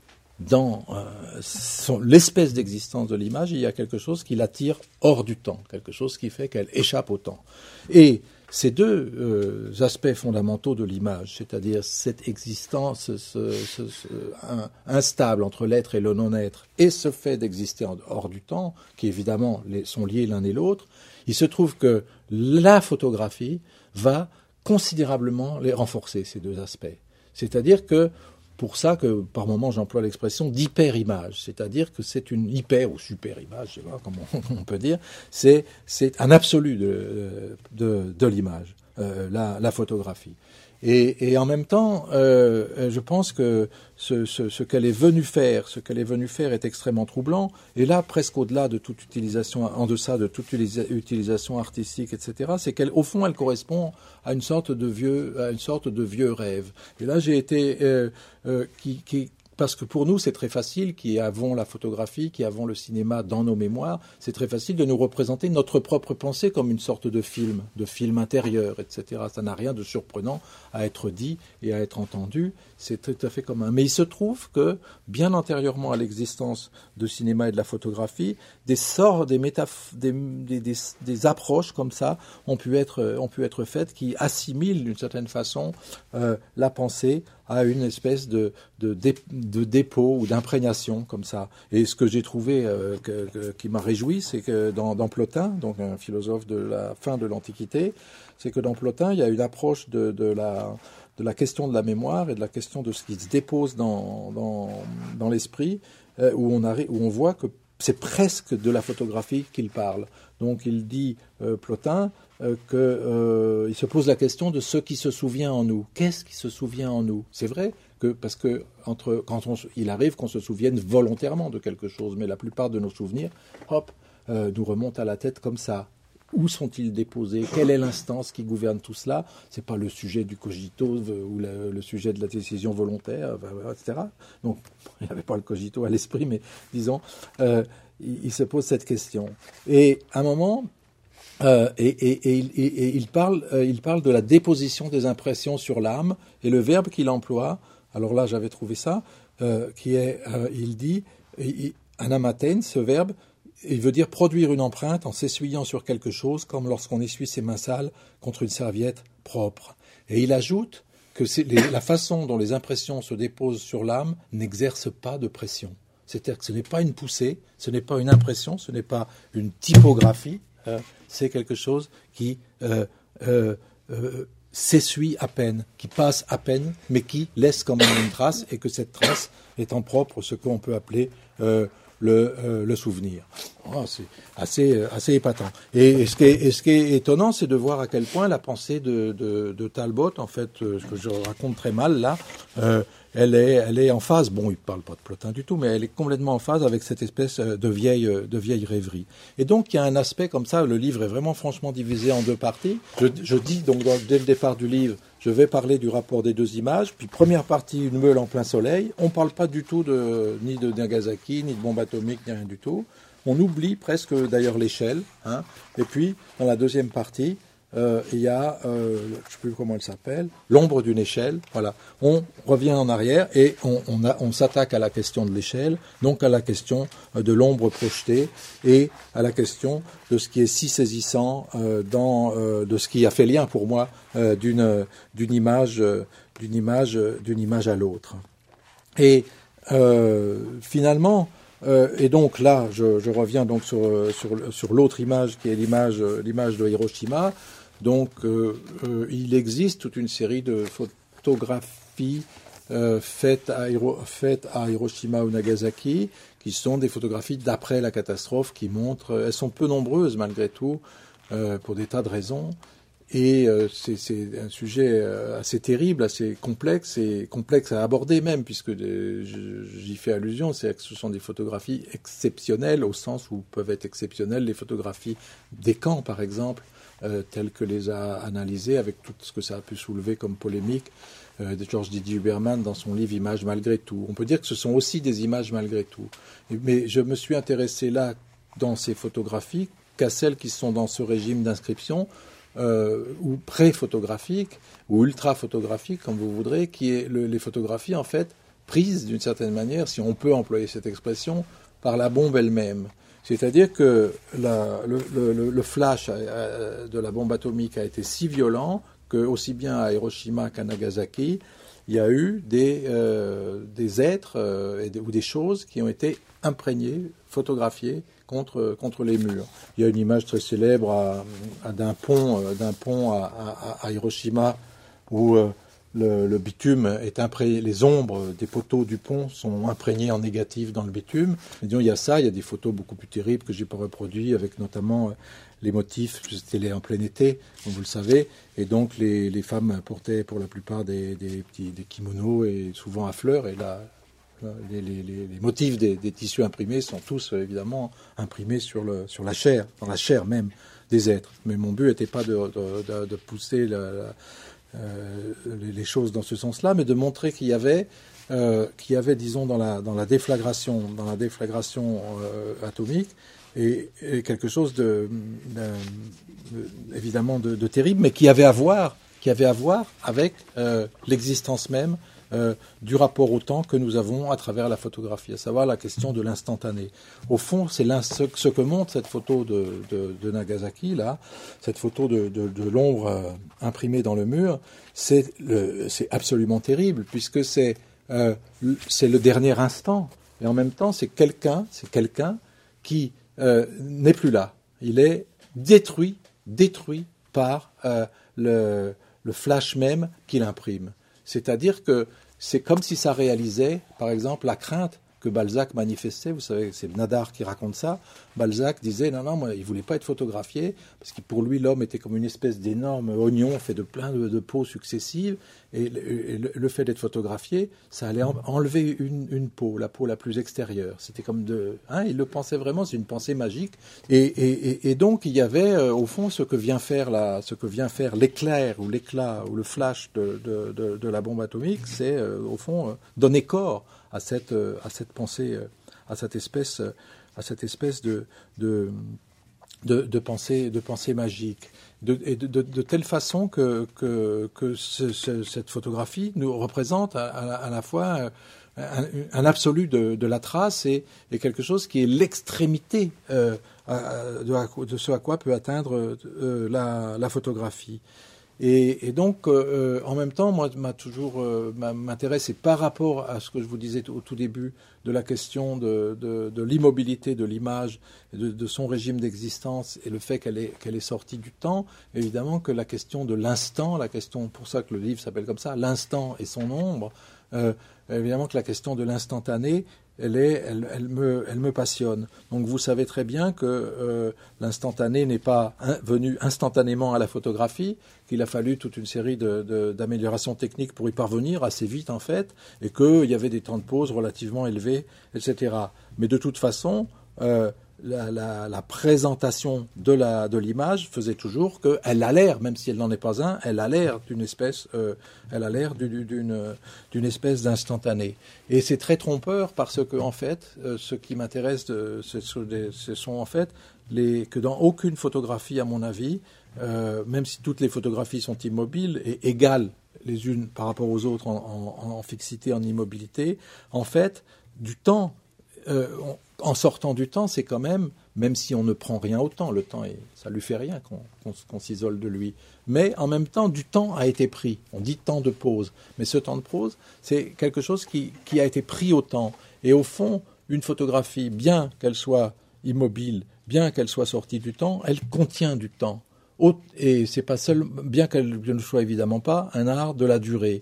dans euh, son, l'espèce d'existence de l'image, il y a quelque chose qui l'attire hors du temps, quelque chose qui fait qu'elle échappe au temps. Et ces deux euh, aspects fondamentaux de l'image, c'est-à-dire cette existence ce, ce, ce, un, instable entre l'être et le non-être, et ce fait d'exister en, hors du temps, qui évidemment les, sont liés l'un et l'autre, il se trouve que la photographie va considérablement les renforcer, ces deux aspects. C'est-à-dire que pour ça que, par moment, j'emploie l'expression d'hyper-image, c'est-à-dire que c'est une hyper ou super-image, je sais pas comment on peut dire, c'est, c'est un absolu de, de, de l'image, euh, la, la photographie. Et, et en même temps, euh, je pense que ce, ce, ce qu'elle est venue faire, ce qu'elle est venue faire est extrêmement troublant. Et là, presque au-delà de toute utilisation, en deçà de toute utilisation artistique, et cetera, c'est qu'elle, au fond, elle correspond à une sorte de vieux, à une sorte de vieux rêve. Et là, j'ai été, euh, euh, qui, qui parce que pour nous, c'est très facile, qui avons la photographie, qui avons le cinéma dans nos mémoires, c'est très facile de nous représenter notre propre pensée comme une sorte de film, de film intérieur, et cetera. Ça n'a rien de surprenant à être dit et à être entendu. C'est tout à fait commun. Mais il se trouve que, bien antérieurement à l'existence de cinéma et de la photographie, des sorts, des, métaph- des, des, des, des approches comme ça ont pu être, ont pu être faites qui assimilent d'une certaine façon euh, la pensée à une espèce de, de, de, de dépôt ou d'imprégnation comme ça. Et ce que j'ai trouvé euh, que, que, qui m'a réjoui, c'est que dans, dans Plotin, donc un philosophe de la fin de l'Antiquité, c'est que dans Plotin, il y a une approche de, de, la, de la question de la mémoire et de la question de ce qui se dépose dans, dans, dans l'esprit, euh, où, on arrive, où on voit que c'est presque de la photographie qu'il parle. Donc il dit, euh, Plotin, euh, qu'il euh, se pose la question de ce qui se souvient en nous. Qu'est-ce qui se souvient en nous ? C'est vrai que, parce que entre, quand on, il arrive qu'on se souvienne volontairement de quelque chose, mais la plupart de nos souvenirs, hop, euh, nous remontent à la tête comme ça. Où sont-ils déposés ? Quelle est l'instance qui gouverne tout cela ? C'est pas le sujet du cogito ou le, le sujet de la décision volontaire, et cetera. Donc, il n'y avait pas le cogito à l'esprit, mais disons, euh, il, il se pose cette question. Et à un moment, euh, et, et, et, et, et il parle, euh, il parle de la déposition des impressions sur l'âme, et le verbe qu'il emploie. Alors là, j'avais trouvé ça, euh, qui est, euh, il dit, anamaten, ce verbe. Il veut dire produire une empreinte en s'essuyant sur quelque chose, comme lorsqu'on essuie ses mains sales contre une serviette propre. Et il ajoute que c'est les, la façon dont les impressions se déposent sur l'âme n'exerce pas de pression. C'est-à-dire que ce n'est pas une poussée, ce n'est pas une impression, ce n'est pas une typographie, euh, c'est quelque chose qui euh, euh, euh, s'essuie à peine, qui passe à peine, mais qui laisse quand même une trace, et que cette trace est en propre ce qu'on peut appeler euh, Le, euh, le souvenir. Oh, c'est assez, euh, assez épatant. Et, et, ce qui est, et ce qui est étonnant, c'est de voir à quel point la pensée de, de, de Talbot, en fait, euh, ce que je raconte très mal là, euh, elle est, elle est en phase. Bon, il parle pas de Plotin du tout, mais elle est complètement en phase avec cette espèce de vieille, de vieille rêverie. Et donc, il y a un aspect comme ça. Le livre est vraiment franchement divisé en deux parties. Je, je dis donc dans, dès le départ du livre, je vais parler du rapport des deux images. Puis première partie, une meule en plein soleil. On parle pas du tout de ni de Nagasaki, ni de bombe atomique, ni rien du tout. On oublie presque d'ailleurs l'échelle. Hein. Et puis dans la deuxième partie, euh, il y a, euh, je ne sais plus comment elle s'appelle, l'ombre d'une échelle. Voilà. On revient en arrière et on, on, a, on s'attaque à la question de l'échelle, donc à la question de l'ombre projetée et à la question de ce qui est si saisissant euh, dans euh, de ce qui a fait lien pour moi euh, d'une d'une image euh, d'une image euh, d'une image à l'autre. Et euh, finalement. Euh, et donc là, je, je reviens donc sur, sur, sur l'autre image qui est l'image, l'image de Hiroshima. Donc, euh, euh, il existe toute une série de photographies euh, faites, à Hiro, faites à Hiroshima ou Nagasaki, qui sont des photographies d'après la catastrophe, qui montrent, elles sont peu nombreuses malgré tout, euh, pour des tas de raisons. Et euh, c'est, c'est un sujet euh, assez terrible, assez complexe, et complexe à aborder même, puisque euh, j'y fais allusion, c'est que ce sont des photographies exceptionnelles, au sens où peuvent être exceptionnelles les photographies des camps, par exemple, euh, telles que les a analysées, avec tout ce que ça a pu soulever comme polémique, euh, de George Didier Huberman dans son livre « Images malgré tout ». On peut dire que ce sont aussi des images malgré tout. Mais je me suis intéressé là, dans ces photographies, qu'à celles qui sont dans ce régime d'inscription, Euh, ou pré-photographique, ou ultra-photographique, comme vous voudrez, qui est le, les photographies, en fait, prises d'une certaine manière, si on peut employer cette expression, par la bombe elle-même. C'est-à-dire que la, le, le, le flash de la bombe atomique a été si violent que, aussi bien à Hiroshima qu'à Nagasaki, il y a eu des, euh, des êtres euh, et des, ou des choses qui ont été imprégnées, photographiées, Contre, contre les murs. Il y a une image très célèbre à, à, d'un pont, d'un pont à, à, à Hiroshima où euh, le, le bitume est imprégné, les ombres des poteaux du pont sont imprégnées en négatif dans le bitume. Et disons, il y a ça, il y a des photos beaucoup plus terribles que j'ai pas reproduites, avec notamment euh, les motifs, c'était en plein été, comme vous le savez, et donc les, les femmes portaient pour la plupart des, des, petits, des kimonos et souvent à fleurs, et là, Les, les, les motifs des, des tissus imprimés sont tous euh, évidemment imprimés sur, le, sur la chair, dans la chair même des êtres. Mais mon but n'était pas de, de, de, de pousser la, la, euh, les, les choses dans ce sens-là, mais de montrer qu'il y avait, euh, qu'il y avait, disons, dans la, dans la déflagration, dans la déflagration euh, atomique, et, et quelque chose de, de, de évidemment de, de terrible, mais qui avait à voir, qui avait à voir avec euh, l'existence même. Euh, du rapport au temps que nous avons à travers la photographie, à savoir la question de l'instantané. Au fond, c'est ce, ce que montre cette photo de, de, de Nagasaki, là, cette photo de, de, de l'ombre euh, imprimée dans le mur, c'est, le, c'est absolument terrible, puisque c'est, euh, c'est le dernier instant, et en même temps, c'est quelqu'un, c'est quelqu'un qui euh, n'est plus là. Il est détruit, détruit par euh, le, le flash même qu'il imprime. C'est-à-dire que c'est comme si ça réalisait, par exemple, la crainte que Balzac manifestait. Vous savez, c'est Nadar qui raconte ça. Balzac disait, non, non, moi, il ne voulait pas être photographié, parce que pour lui, l'homme était comme une espèce d'énorme oignon fait de plein de, de peaux successives, et le, et le, le fait d'être photographié, ça allait en, enlever une, une peau, la peau la plus extérieure. C'était comme de... Hein, il le pensait vraiment, c'est une pensée magique. Et, et, et donc, il y avait, euh, au fond, ce que vient faire, la, ce que vient faire l'éclair, ou l'éclat, ou le flash de, de, de, de la bombe atomique, c'est, euh, au fond, euh, donner corps à cette, euh, à cette pensée, euh, à cette espèce... Euh, à cette espèce de, de, de, de, pensée, de pensée magique. De, et de, de, de telle façon que, que, que ce, ce, cette photographie nous représente à, à, à la fois un, un absolu de, de la trace et, et quelque chose qui est l'extrémité euh, de, de ce à quoi peut atteindre euh, la, la photographie. Et, et donc, euh, en même temps, moi, m'a toujours euh, m'intéresse, et par rapport à ce que je vous disais au tout début de la question de, de, de l'immobilité de l'image, de, de son régime d'existence, et le fait qu'elle est, qu'elle est sortie du temps, évidemment que la question de l'instant, la question, pour ça que le livre s'appelle comme ça, l'instant et son ombre, euh, évidemment que la question de l'instantané, elle, est, elle, elle, me, elle me passionne. Donc vous savez très bien que euh, l'instantané n'est pas un, venu instantanément à la photographie, qu'il a fallu toute une série de, de, d'améliorations techniques pour y parvenir assez vite en fait, et qu'il y avait des temps de pause relativement élevés, et cetera. Mais de toute façon, euh, la, la, la présentation de, la, de l'image faisait toujours qu'elle a l'air, même si elle n'en est pas un, elle a l'air d'une espèce, euh, elle a l'air d'une, d'une, d'une espèce d'instantané. Et c'est très trompeur parce que, en fait, euh, ce qui m'intéresse, de, ce, ce sont en fait les, que dans aucune photographie, à mon avis, euh, même si toutes les photographies sont immobiles et égales les unes par rapport aux autres en, en, en fixité, en immobilité, en fait, du temps, euh, on, en sortant du temps, c'est quand même, même si on ne prend rien au temps, le temps, est, ça lui fait rien qu'on, qu'on, qu'on s'isole de lui. Mais en même temps, du temps a été pris. On dit temps de pause. Mais ce temps de pause, c'est quelque chose qui, qui a été pris au temps. Et au fond, une photographie, bien qu'elle soit immobile, bien qu'elle soit sortie du temps, elle contient du temps. Et c'est pas seul, bien qu'elle ne soit évidemment pas un art de la durée.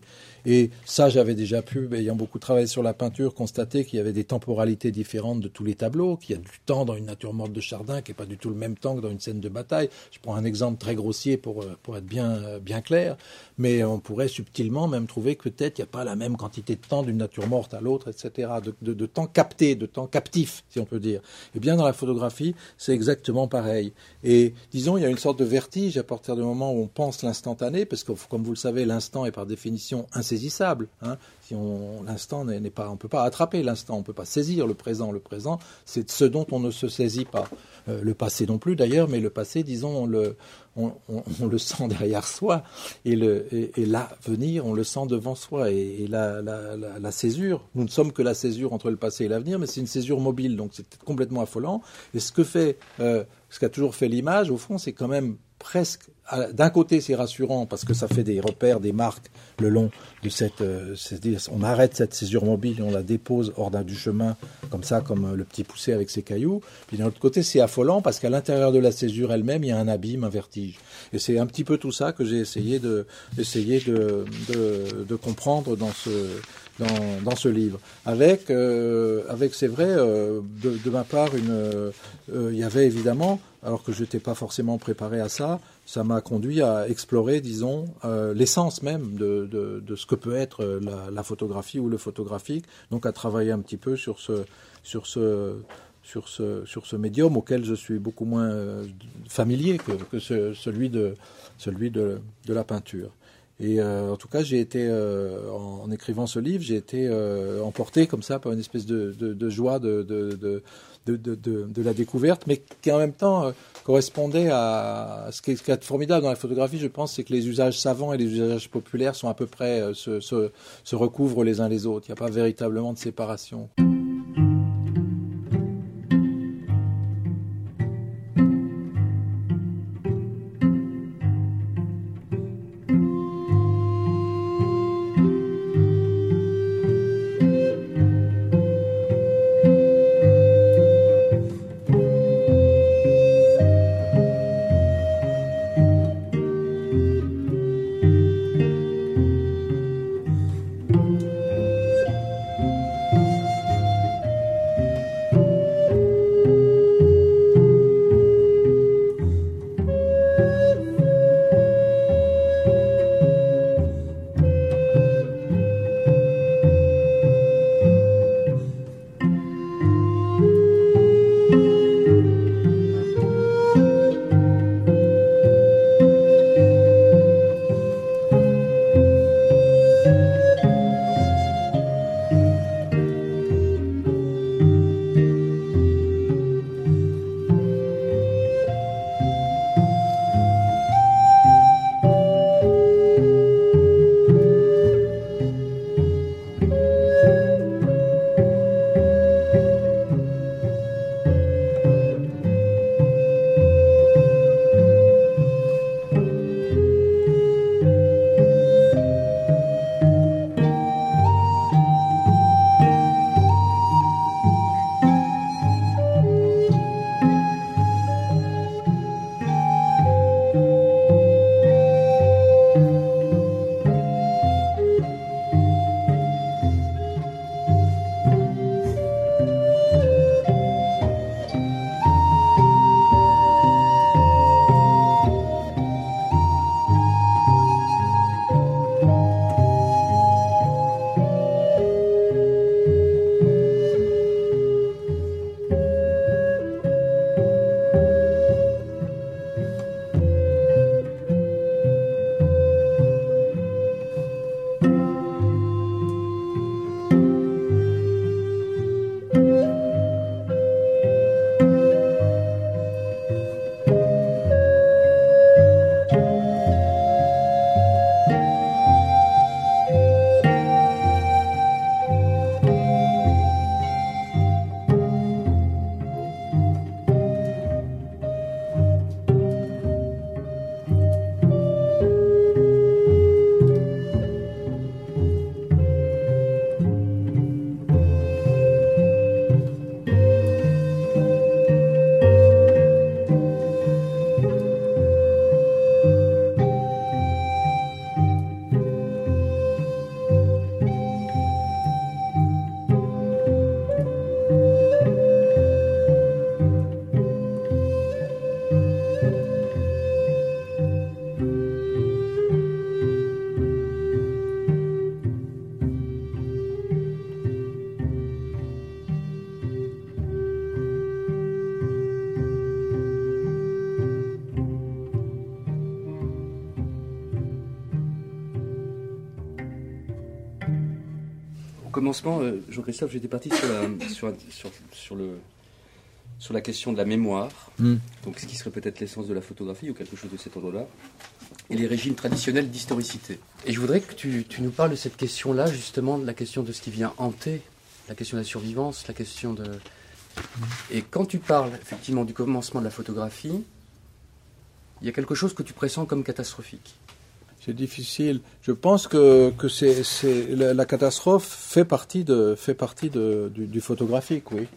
Et ça, j'avais déjà pu, ayant beaucoup travaillé sur la peinture, constater qu'il y avait des temporalités différentes de tous les tableaux, qu'il y a du temps dans une nature morte de Chardin qui n'est pas du tout le même temps que dans une scène de bataille. Je prends un exemple très grossier pour, pour être bien, bien clair, mais on pourrait subtilement même trouver que peut-être il n'y a pas la même quantité de temps d'une nature morte à l'autre, et cetera, de, de, de temps capté, de temps captif, si on peut dire. Et bien dans la photographie, c'est exactement pareil. Et disons, il y a une sorte de vertige à partir du moment où on pense l'instantané, parce que comme vous le savez, l'instant est par définition insaisissable. Hein. Si on, l'instant n'est, n'est pas, on ne peut pas attraper l'instant, on ne peut pas saisir le présent. Le présent, c'est ce dont on ne se saisit pas. Euh, le passé non plus d'ailleurs, mais le passé, disons, on le, on, on, on le sent derrière soi, et, le, et, et l'avenir, on le sent devant soi. Et, et la, la, la, la césure, nous ne sommes que la césure entre le passé et l'avenir, mais c'est une césure mobile, donc c'est complètement affolant. Et ce que fait, euh, ce qu'a toujours fait l'image, au fond, c'est quand même presque, d'un côté c'est rassurant parce que ça fait des repères, des marques le long de cette, euh, c'est-à-dire on arrête cette césure mobile et on la dépose hors d'un, du chemin comme ça, comme le petit poussé avec ses cailloux. Puis d'un autre côté c'est affolant parce qu'à l'intérieur de la césure elle-même il y a un abîme, un vertige. Et c'est un petit peu tout ça que j'ai essayé de, essayer de, de, de comprendre dans ce, dans, dans ce livre. Avec, euh, avec c'est vrai, euh, de, de ma part, une, euh, il y avait évidemment, alors que je n'étais pas forcément préparé à ça, ça m'a conduit à explorer, disons, euh, l'essence même de, de, de ce que peut être la, la photographie ou le photographique, donc à travailler un petit peu sur ce, sur ce, sur ce, sur ce médium auquel je suis beaucoup moins euh, familier que, que ce, celui, de, celui de, de la peinture. Et euh, en tout cas, j'ai été, euh, en, en écrivant ce livre, j'ai été euh, emporté comme ça par une espèce de, de, de joie de, de, de, de, de, de, de la découverte, mais qui en même temps euh, correspondait à ce qui est, ce qui est formidable dans la photographie, je pense, c'est que les usages savants et les usages populaires sont à peu près, euh, se, se, se recouvrent les uns les autres. Il n'y a pas véritablement de séparation. commencement, euh, Jean-Christophe, j'étais parti sur la, sur, sur, sur, le, sur la question de la mémoire, mm. donc ce qui serait peut-être l'essence de la photographie ou quelque chose de cet ordre-là, et les régimes traditionnels d'historicité. Et je voudrais que tu, tu nous parles de cette question-là, justement, de la question de ce qui vient hanter, la question de la survivance, la question de... Et quand tu parles, effectivement, du commencement de la photographie, il y a quelque chose que tu pressens comme catastrophique. C'est difficile. Je pense que, que c'est, c'est, la, la catastrophe fait partie, de, fait partie de, du, du photographique, oui.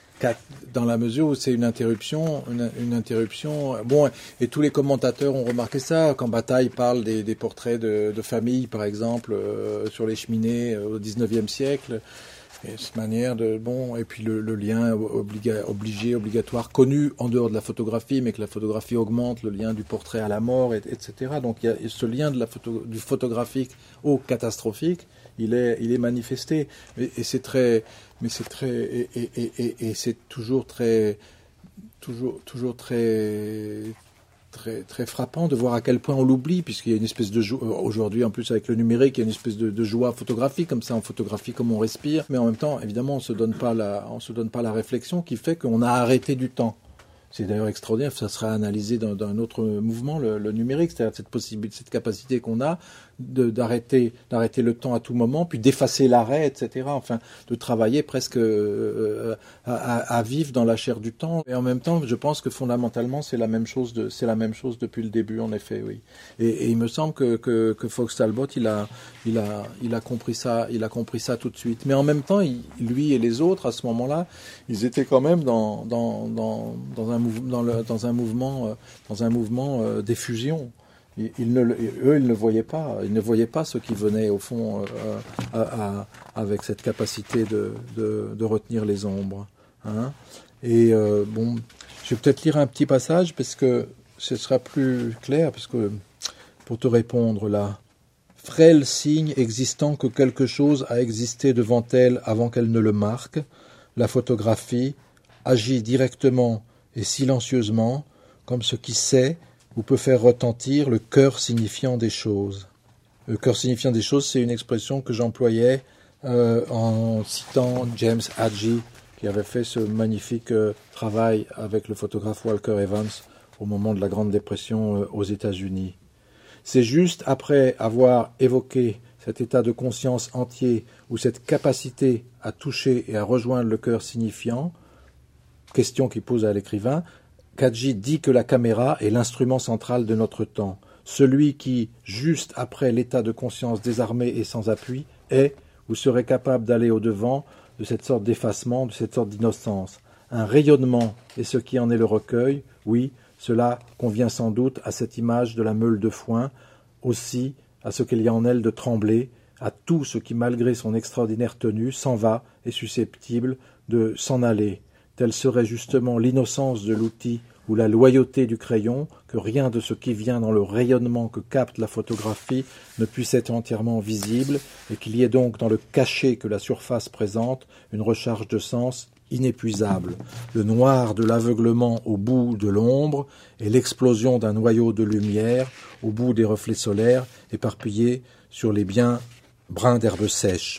Dans la mesure où c'est une interruption, une, une interruption. Bon, et tous les commentateurs ont remarqué ça. Quand Bataille parle des, des portraits de, de famille, par exemple, euh, sur les cheminées euh, au dix-neuvième siècle. Et cette manière de bon et puis le, le lien obliga, obligé obligatoire connu en dehors de la photographie, mais que la photographie augmente le lien du portrait à la mort, et, etc. Donc il y a ce lien de la photo, du photographique au catastrophique, il est il est manifesté et, et c'est très mais c'est très et, et, et, et, et c'est toujours très toujours toujours très Très, très frappant de voir à quel point on l'oublie, puisqu'il y a une espèce de joie, aujourd'hui en plus avec le numérique, il y a une espèce de, de joie photographique, comme ça on photographie comme on respire, mais en même temps, évidemment, on se donne pas la, on se donne pas la réflexion qui fait qu'on a arrêté du temps. C'est d'ailleurs extraordinaire, ça sera analysé dans, dans un autre mouvement, le, le numérique, c'est-à-dire cette possibilité, cette capacité qu'on a de, d'arrêter, d'arrêter le temps à tout moment, puis d'effacer l'arrêt, et cetera. Enfin, de travailler presque euh, à, à, à vivre dans la chair du temps. Et en même temps, je pense que fondamentalement, c'est la même chose, de, c'est la même chose depuis le début, en effet, oui. Et, et il me semble que, que, que Fox Talbot, il a, il a, il a compris ça, il a compris ça tout de suite. Mais en même temps, il, lui et les autres, à ce moment-là, ils étaient quand même dans, dans, dans, dans un Dans, le, dans un mouvement, euh, dans un mouvement euh, d'effusion. Ils, ils ne, eux, ils ne voyaient pas, ils ne voyaient pas ce qui venait au fond euh, à, à, avec cette capacité de, de, de retenir les ombres. Hein. Et euh, bon, je vais peut-être lire un petit passage parce que ce sera plus clair, parce que pour te répondre là, frêle signe existant que quelque chose a existé devant elle avant qu'elle ne le marque, la photographie agit directement et silencieusement, comme ce qui sait ou peut faire retentir le cœur signifiant des choses. Le cœur signifiant des choses, c'est une expression que j'employais euh, en citant James Hadji, qui avait fait ce magnifique euh, travail avec le photographe Walker Evans au moment de la Grande Dépression euh, aux États-Unis. C'est juste après avoir évoqué cet état de conscience entier ou cette capacité à toucher et à rejoindre le cœur signifiant, question qu'il pose à l'écrivain, qu'Hadji dit que la caméra est l'instrument central de notre temps, celui qui, juste après l'état de conscience désarmé et sans appui, est ou serait capable d'aller au-devant de cette sorte d'effacement, de cette sorte d'innocence. Un rayonnement est ce qui en est le recueil, oui, cela convient sans doute à cette image de la meule de foin, aussi à ce qu'il y a en elle de trembler, à tout ce qui, malgré son extraordinaire tenue, s'en va, est susceptible de s'en aller. Telle serait justement l'innocence de l'outil ou la loyauté du crayon, que rien de ce qui vient dans le rayonnement que capte la photographie ne puisse être entièrement visible, et qu'il y ait donc dans le cachet que la surface présente une recharge de sens inépuisable. Le noir de l'aveuglement au bout de l'ombre et l'explosion d'un noyau de lumière au bout des reflets solaires éparpillés sur les biens bruns d'herbe sèche.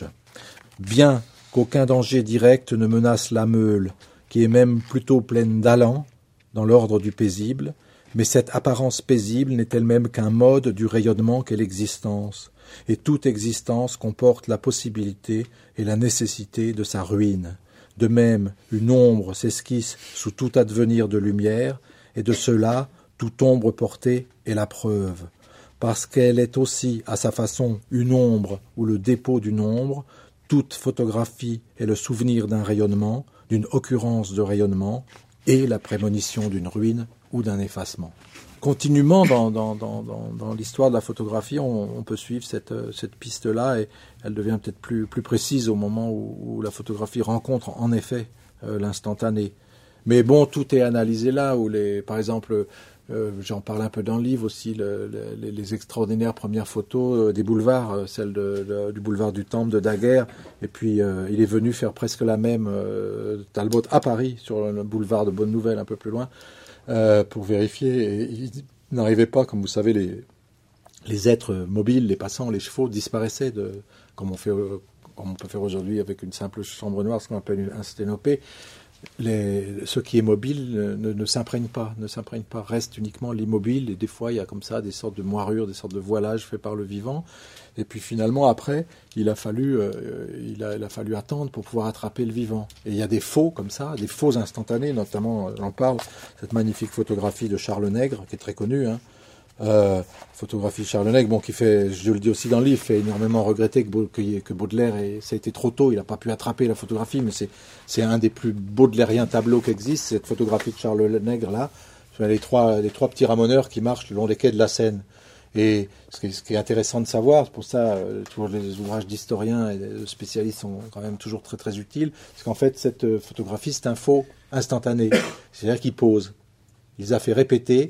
Bien qu'aucun danger direct ne menace la meule, qui est même plutôt pleine d'allant, dans l'ordre du paisible, mais cette apparence paisible n'est elle-même qu'un mode du rayonnement qu'est l'existence, et toute existence comporte la possibilité et la nécessité de sa ruine. De même, une ombre s'esquisse sous tout advenir de lumière, et de cela, toute ombre portée est la preuve. Parce qu'elle est aussi, à sa façon, une ombre ou le dépôt d'une ombre, toute photographie est le souvenir d'un rayonnement, d'une occurrence de rayonnement et la prémonition d'une ruine ou d'un effacement. Continuellement dans, dans, dans, dans, dans l'histoire de la photographie, on, on peut suivre cette, cette piste-là et elle devient peut-être plus, plus précise au moment où, où la photographie rencontre en effet euh, l'instantané. Mais bon, tout est analysé là, où les, par exemple, euh, j'en parle un peu dans le livre aussi, le, le, les, les extraordinaires premières photos euh, des boulevards, euh, celle de, de, du boulevard du Temple de Daguerre, et puis euh, il est venu faire presque la même euh, Talbot à Paris, sur le boulevard de Bonne-Nouvelle, un peu plus loin, euh, pour vérifier. Et il n'arrivait pas, comme vous savez, les, les êtres mobiles, les passants, les chevaux disparaissaient, de, comme on fait... Euh, comme on peut faire aujourd'hui avec une simple chambre noire, ce qu'on appelle un sténopé, les, ce qui est mobile ne, ne s'imprègne pas, ne s'imprègne pas, reste uniquement l'immobile, et des fois il y a comme ça des sortes de moirures, des sortes de voilages faits par le vivant, et puis finalement après il a fallu, euh, il, a, il a fallu attendre pour pouvoir attraper le vivant. Et il y a des faux comme ça, des faux instantanés, notamment j'en parle, cette magnifique photographie de Charles Nègre qui est très connue, hein. Euh, photographie Charles Nègre, bon, qui fait, je le dis aussi dans le livre, fait énormément regretter que, que, que Baudelaire, ait, ça a été trop tôt, il n'a pas pu attraper la photographie, mais c'est, c'est un des plus baudelairiens tableaux qui existe, cette photographie de Charles Nègre là, les trois, les trois petits ramoneurs qui marchent le long des quais de la Seine. Et ce qui, est, ce qui est intéressant de savoir, pour ça, euh, toujours les ouvrages d'historiens et de spécialistes sont quand même toujours très très utiles, c'est qu'en fait cette photographie c'est un faux instantané, c'est-à-dire qu'il pose, il les a fait répéter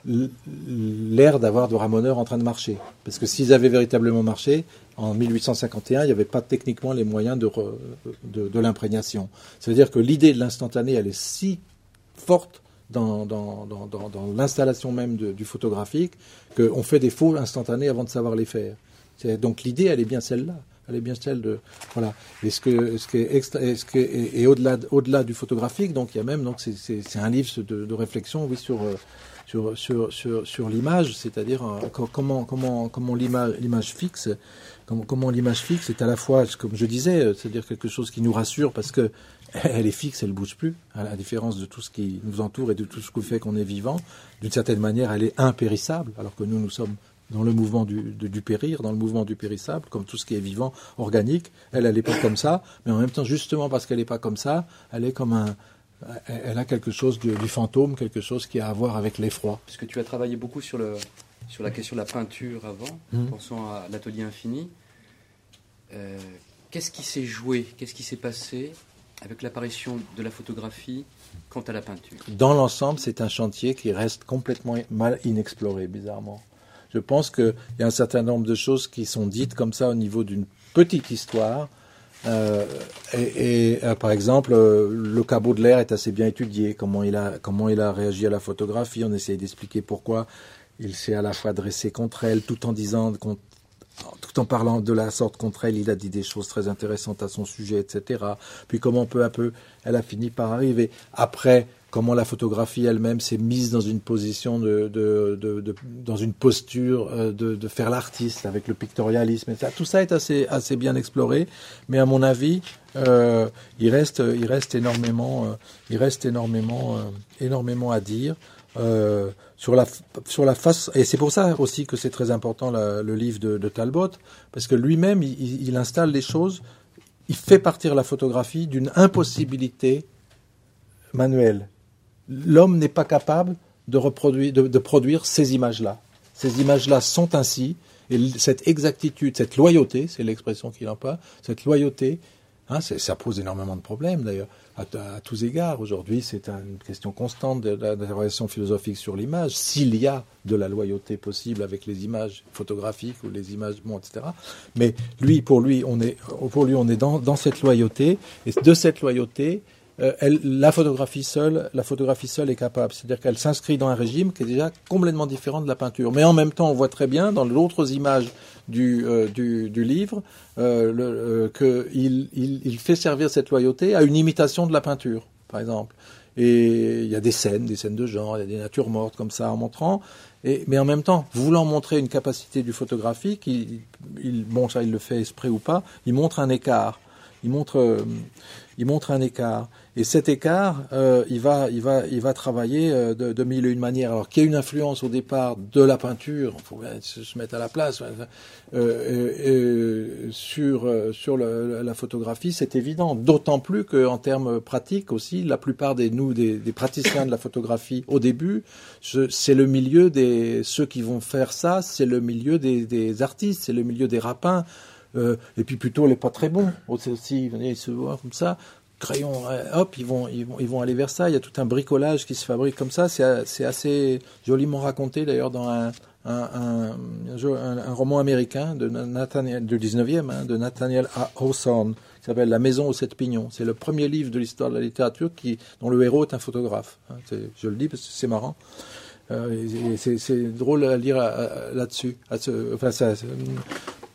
l'air d'avoir de ramoneurs en train de marcher. Parce que s'ils avaient véritablement marché, en mille huit cent cinquante et un, il n'y avait pas techniquement les moyens de, re, de, de l'imprégnation. Ça veut dire que l'idée de l'instantané, elle est si forte dans, dans, dans, dans, dans l'installation même de, du photographique qu'on fait des faux instantanés avant de savoir les faire. C'est, donc l'idée, elle est bien celle-là. Elle est bien celle de voilà. Et ce que ce qui est extra, et, ce qui est, et au-delà au-delà du photographique, donc il y a même donc c'est, c'est, c'est un livre de, de réflexion, oui, sur Sur, sur, sur, sur l'image, c'est-à-dire euh, comment, comment, comment l'image, l'image fixe, comment, comment l'image fixe est à la fois, comme je disais, c'est-à-dire quelque chose qui nous rassure parce que elle est fixe, elle ne bouge plus, à la différence de tout ce qui nous entoure et de tout ce qui fait qu'on est vivant. D'une certaine manière, elle est impérissable, alors que nous, nous sommes dans le mouvement du, de, du périr, dans le mouvement du périssable, comme tout ce qui est vivant, organique. Elle, elle n'est pas comme ça, mais en même temps, justement parce qu'elle n'est pas comme ça, elle est comme un... Elle a quelque chose du, du fantôme, quelque chose qui a à voir avec l'effroi. Parce que tu as travaillé beaucoup sur, le, sur la question de la peinture avant, mmh. pensant à l'atelier infini. Euh, qu'est-ce qui s'est joué, qu'est-ce qui s'est passé avec l'apparition de la photographie quant à la peinture? Dans l'ensemble, c'est un chantier qui reste complètement mal inexploré, bizarrement. Je pense qu'il y a un certain nombre de choses qui sont dites comme ça au niveau d'une petite histoire. Euh, et, et euh, par exemple, euh, le cas Baudelaire est assez bien étudié. Comment il a comment il a réagi à la photographie. On essaye d'expliquer pourquoi il s'est à la fois dressé contre elle, tout en disant, tout en parlant de la sorte contre elle, il a dit des choses très intéressantes à son sujet, et cetera. Puis comment peu à peu, elle a fini par arriver. Après, comment la photographie elle-même s'est mise dans une position de, de, de, de dans une posture de, de faire l'artiste avec le pictorialisme et ça. Tout ça est assez assez bien exploré, mais à mon avis, euh, il reste il reste énormément euh, il reste énormément euh, énormément à dire euh, sur la sur la face. Et c'est pour ça aussi que c'est très important la, le livre de, de Talbot, parce que lui-même il, il installe les choses, il fait partir la photographie d'une impossibilité manuelle. L'homme n'est pas capable de reproduire, de, de produire ces images-là. Ces images-là sont ainsi, et cette exactitude, cette loyauté, c'est l'expression qu'il emploie, cette loyauté, hein, c'est, ça pose énormément de problèmes d'ailleurs, à, à, à tous égards. Aujourd'hui, c'est une question constante de, de, de la relation philosophique sur l'image, s'il y a de la loyauté possible avec les images photographiques ou les images, bon, et cetera. Mais lui, pour lui, on est, pour lui, on est dans, dans cette loyauté, et de cette loyauté, Euh, elle, la photographie seule, la photographie seule est capable, c'est-à-dire qu'elle s'inscrit dans un régime qui est déjà complètement différent de la peinture. Mais en même temps, on voit très bien dans d'autres images du euh, du, du livre euh, le, euh, que il, il, il fait servir cette loyauté à une imitation de la peinture, par exemple. Et il y a des scènes, des scènes de genre, il y a des natures mortes comme ça en montrant. Et, mais en même temps, voulant montrer une capacité du photographique, il, il, bon ça il le fait exprès ou pas, il montre un écart. Il montre, euh, il montre un écart. Et cet écart, euh, il va, il va, il va travailler euh, de, de mille et une manières. Alors qu'il y a une influence au départ de la peinture, il faut se mettre à la place. Euh, euh, sur euh, sur le, la photographie, c'est évident. D'autant plus qu'en termes pratiques aussi, la plupart des nous, des, des praticiens de la photographie au début, je, c'est le milieu des ceux qui vont faire ça, c'est le milieu des, des artistes, c'est le milieu des rapins. Euh, et puis plutôt les pas très bons aussi, ils se voient comme ça, crayon, hop, ils vont, ils vont, ils vont aller vers ça. Il y a tout un bricolage qui se fabrique comme ça. C'est, c'est assez joliment raconté d'ailleurs dans un, un, un, un, un roman américain de Nathaniel, du dix-neuvième, hein, de Nathaniel Hawthorne, qui s'appelle La Maison aux sept pignons. C'est le premier livre de l'histoire de la littérature qui, dont le héros est un photographe. Hein, c'est, je le dis parce que c'est marrant. Euh, et c'est, c'est drôle à lire à, à, là-dessus. À ce, enfin, ça,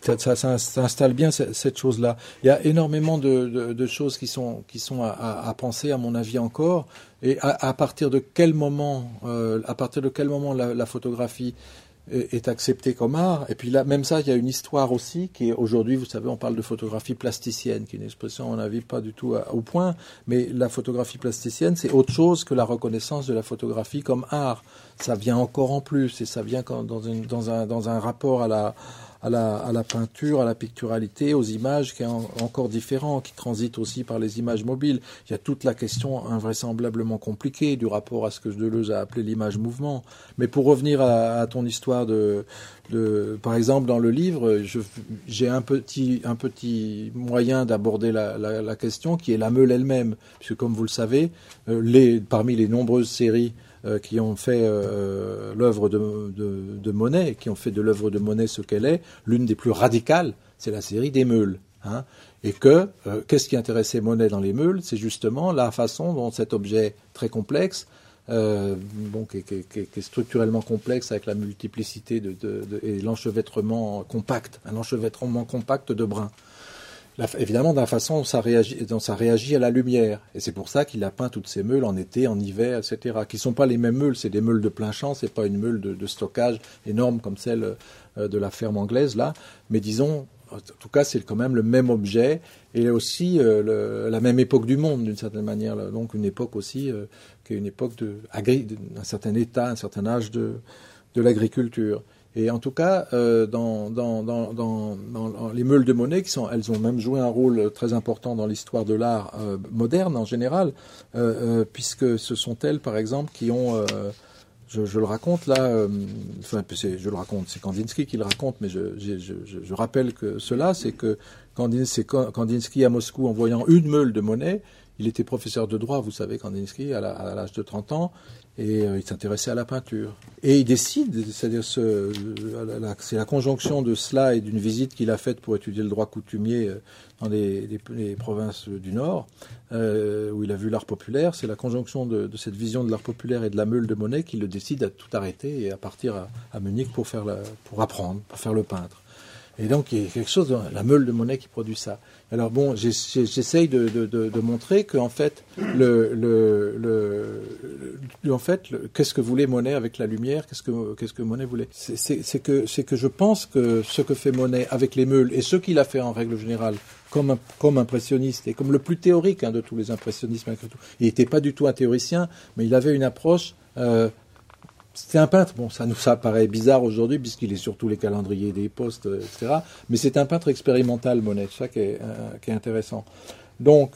ça, ça, ça, ça installe bien cette, cette chose-là. Il y a énormément de, de, de choses qui sont, qui sont à, à, à penser, à mon avis encore. Et à, à partir de quel moment, euh, à partir de quel moment la, la photographie est, est acceptée comme art. Et puis là, même ça, il y a une histoire aussi qui est aujourd'hui, vous savez, on parle de photographie plasticienne, qui est une expression, à mon avis, pas du tout à, au point. Mais la photographie plasticienne, c'est autre chose que la reconnaissance de la photographie comme art. Ça vient encore en plus, et ça vient quand, dans, une, dans, un, dans un rapport à la À la, à la peinture, à la picturalité, aux images, qui est en, encore différent, qui transite aussi par les images mobiles. Il y a toute la question invraisemblablement compliquée du rapport à ce que Deleuze a appelé l'image-mouvement. Mais pour revenir à, à ton histoire de, de, par exemple, dans le livre, je, j'ai un petit, un petit moyen d'aborder la, la, la question, qui est la meule elle-même, puisque comme vous le savez, les, parmi les nombreuses séries Euh, qui ont fait euh, l'œuvre de, de, de Monet, qui ont fait de l'œuvre de Monet ce qu'elle est, l'une des plus radicales, c'est la série des meules. Hein, et que, euh, qu'est-ce qui intéressait Monet dans les meules? C'est justement la façon dont cet objet très complexe, euh, bon, qui, qui, qui, qui est structurellement complexe avec la multiplicité de, de, de, et l'enchevêtrement compact, un enchevêtrement compact de brins. La, évidemment, dans la façon dont ça, réagit, dont ça réagit à la lumière. Et c'est pour ça qu'il a peint toutes ces meules en été, en hiver, et cetera. Qui ne sont pas les mêmes meules, c'est des meules de plein champ, c'est pas une meule de, de stockage énorme comme celle euh, de la ferme anglaise, là. Mais disons, en tout cas, c'est quand même le même objet et aussi euh, le, la même époque du monde, d'une certaine manière. Là. Donc une époque aussi euh, qui est une époque de, agri, d'un certain état, un certain âge de, de l'agriculture. Et en tout cas, euh, dans, dans, dans, dans, dans les meules de Monet, qui sont, elles ont même joué un rôle très important dans l'histoire de l'art euh, moderne en général, euh, euh, puisque ce sont elles, par exemple, qui ont, euh, je, je le raconte là, euh, enfin, c'est, je le raconte, c'est Kandinsky qui le raconte, mais je, je, je, je rappelle que cela, c'est que Kandinsky, Kandinsky à Moscou, en voyant une meule de Monet, il était professeur de droit, vous savez, Kandinsky, à, la, à l'âge de trente ans, et euh, il s'intéressait à la peinture. Et il décide, c'est-à-dire ce, la, c'est la conjonction de cela et d'une visite qu'il a faite pour étudier le droit coutumier dans les, les, les provinces du Nord, euh, où il a vu l'art populaire. C'est la conjonction de, de cette vision de l'art populaire et de la meule de Monet qui le décide à tout arrêter et à partir à, à Munich pour, faire la, pour apprendre, pour faire le peintre. Et donc, il y a quelque chose, la meule de Monet qui produit ça. Alors bon, j'essaye de, de, de, de montrer qu'en fait, le, le, le, le, en fait, le, qu'est-ce que voulait Monet avec la lumière? Qu'est-ce que, qu'est-ce que Monet voulait? C'est, c'est, c'est que, c'est que je pense que ce que fait Monet avec les meules et ce qu'il a fait en règle générale, comme, comme impressionniste et comme le plus théorique hein, de tous les impressionnismes, il n'était pas du tout un théoricien, mais il avait une approche. Euh, C'était un peintre, bon, ça nous ça paraît bizarre aujourd'hui, puisqu'il est sur tous les calendriers des postes, et cetera. Mais c'est un peintre expérimental, Monet, c'est ça qui est, euh, qui est intéressant. Donc,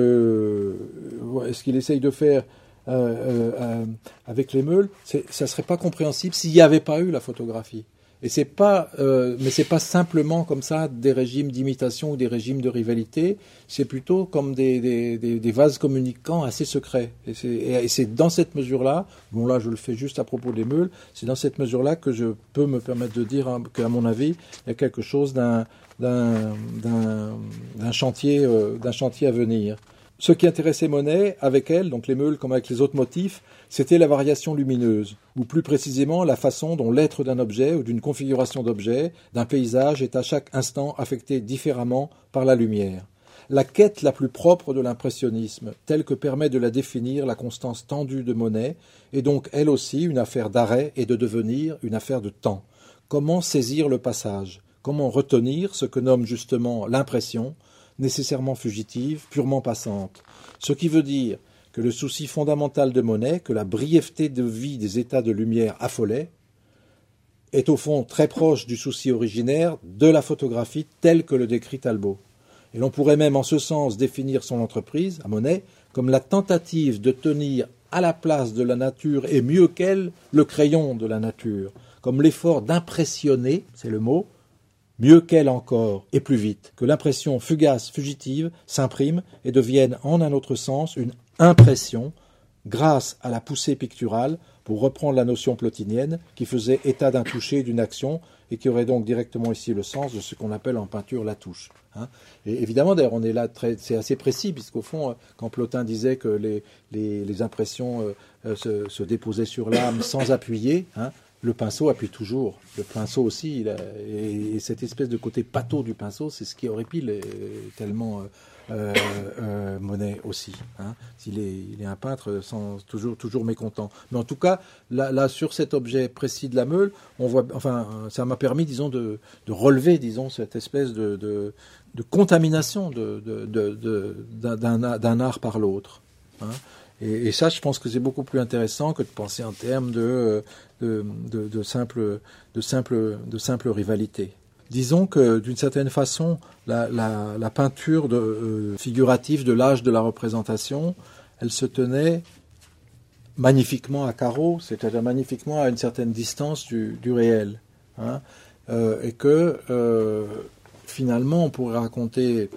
euh, ce qu'il essaye de faire euh, euh, avec les meules, c'est, ça serait pas compréhensible s'il n'y avait pas eu la photographie. Et c'est pas, euh, mais c'est pas simplement comme ça des régimes d'imitation ou des régimes de rivalité. C'est plutôt comme des, des, des, des vases communicants assez secrets. Et c'est, et c'est dans cette mesure-là, bon là je le fais juste à propos des meules, c'est dans cette mesure-là que je peux me permettre de dire hein, qu'à mon avis, il y a quelque chose d'un, d'un, d'un, d'un chantier, euh, d'un chantier à venir. Ce qui intéressait Monet, avec elle, donc les meules comme avec les autres motifs, c'était la variation lumineuse, ou plus précisément la façon dont l'être d'un objet ou d'une configuration d'objet, d'un paysage est à chaque instant affecté différemment par la lumière. La quête la plus propre de l'impressionnisme, telle que permet de la définir la constance tendue de Monet, est donc elle aussi une affaire d'arrêt et de devenir une affaire de temps. Comment saisir le passage? Comment retenir ce que nomme justement l'impression, nécessairement fugitive, purement passante. Ce qui veut dire que le souci fondamental de Monet, que la brièveté de vie des états de lumière affolait, est au fond très proche du souci originaire de la photographie telle que le décrit Talbot. Et l'on pourrait même en ce sens définir son entreprise, à Monet, comme la tentative de tenir à la place de la nature et mieux qu'elle le crayon de la nature, comme l'effort d'impressionner, c'est le mot, mieux qu'elle encore, et plus vite, que l'impression fugace, fugitive, s'imprime et devienne en un autre sens une impression, grâce à la poussée picturale, pour reprendre la notion plotinienne, qui faisait état d'un toucher, d'une action, et qui aurait donc directement ici le sens de ce qu'on appelle en peinture la touche. Hein. Et évidemment, d'ailleurs, on est là, très, c'est assez précis, puisqu'au fond, quand Plotin disait que les, les, les impressions euh, se, se déposaient sur l'âme sans appuyer, hein, le pinceau appuie toujours. Le pinceau aussi, il a, et, et cette espèce de côté pâteau du pinceau, c'est ce qui horripile et, tellement euh, euh, Monet aussi. Hein. Il, est, il est un peintre sans, toujours, toujours mécontent. Mais en tout cas, là, là, sur cet objet précis de la meule, on voit, enfin, ça m'a permis, disons, de, de relever, disons, cette espèce de, de, de contamination de, de, de, de, d'un, d'un art par l'autre. Hein. Et, et ça, je pense que c'est beaucoup plus intéressant que de penser en termes de, de, de, de, simple, de, simple, de simple rivalité. Disons que, d'une certaine façon, la, la, la peinture de, euh, figurative de l'âge de la représentation, elle se tenait magnifiquement à carreau, c'est-à-dire magnifiquement à une certaine distance du, du réel. Hein, euh, et que, euh, finalement, on pourrait raconter...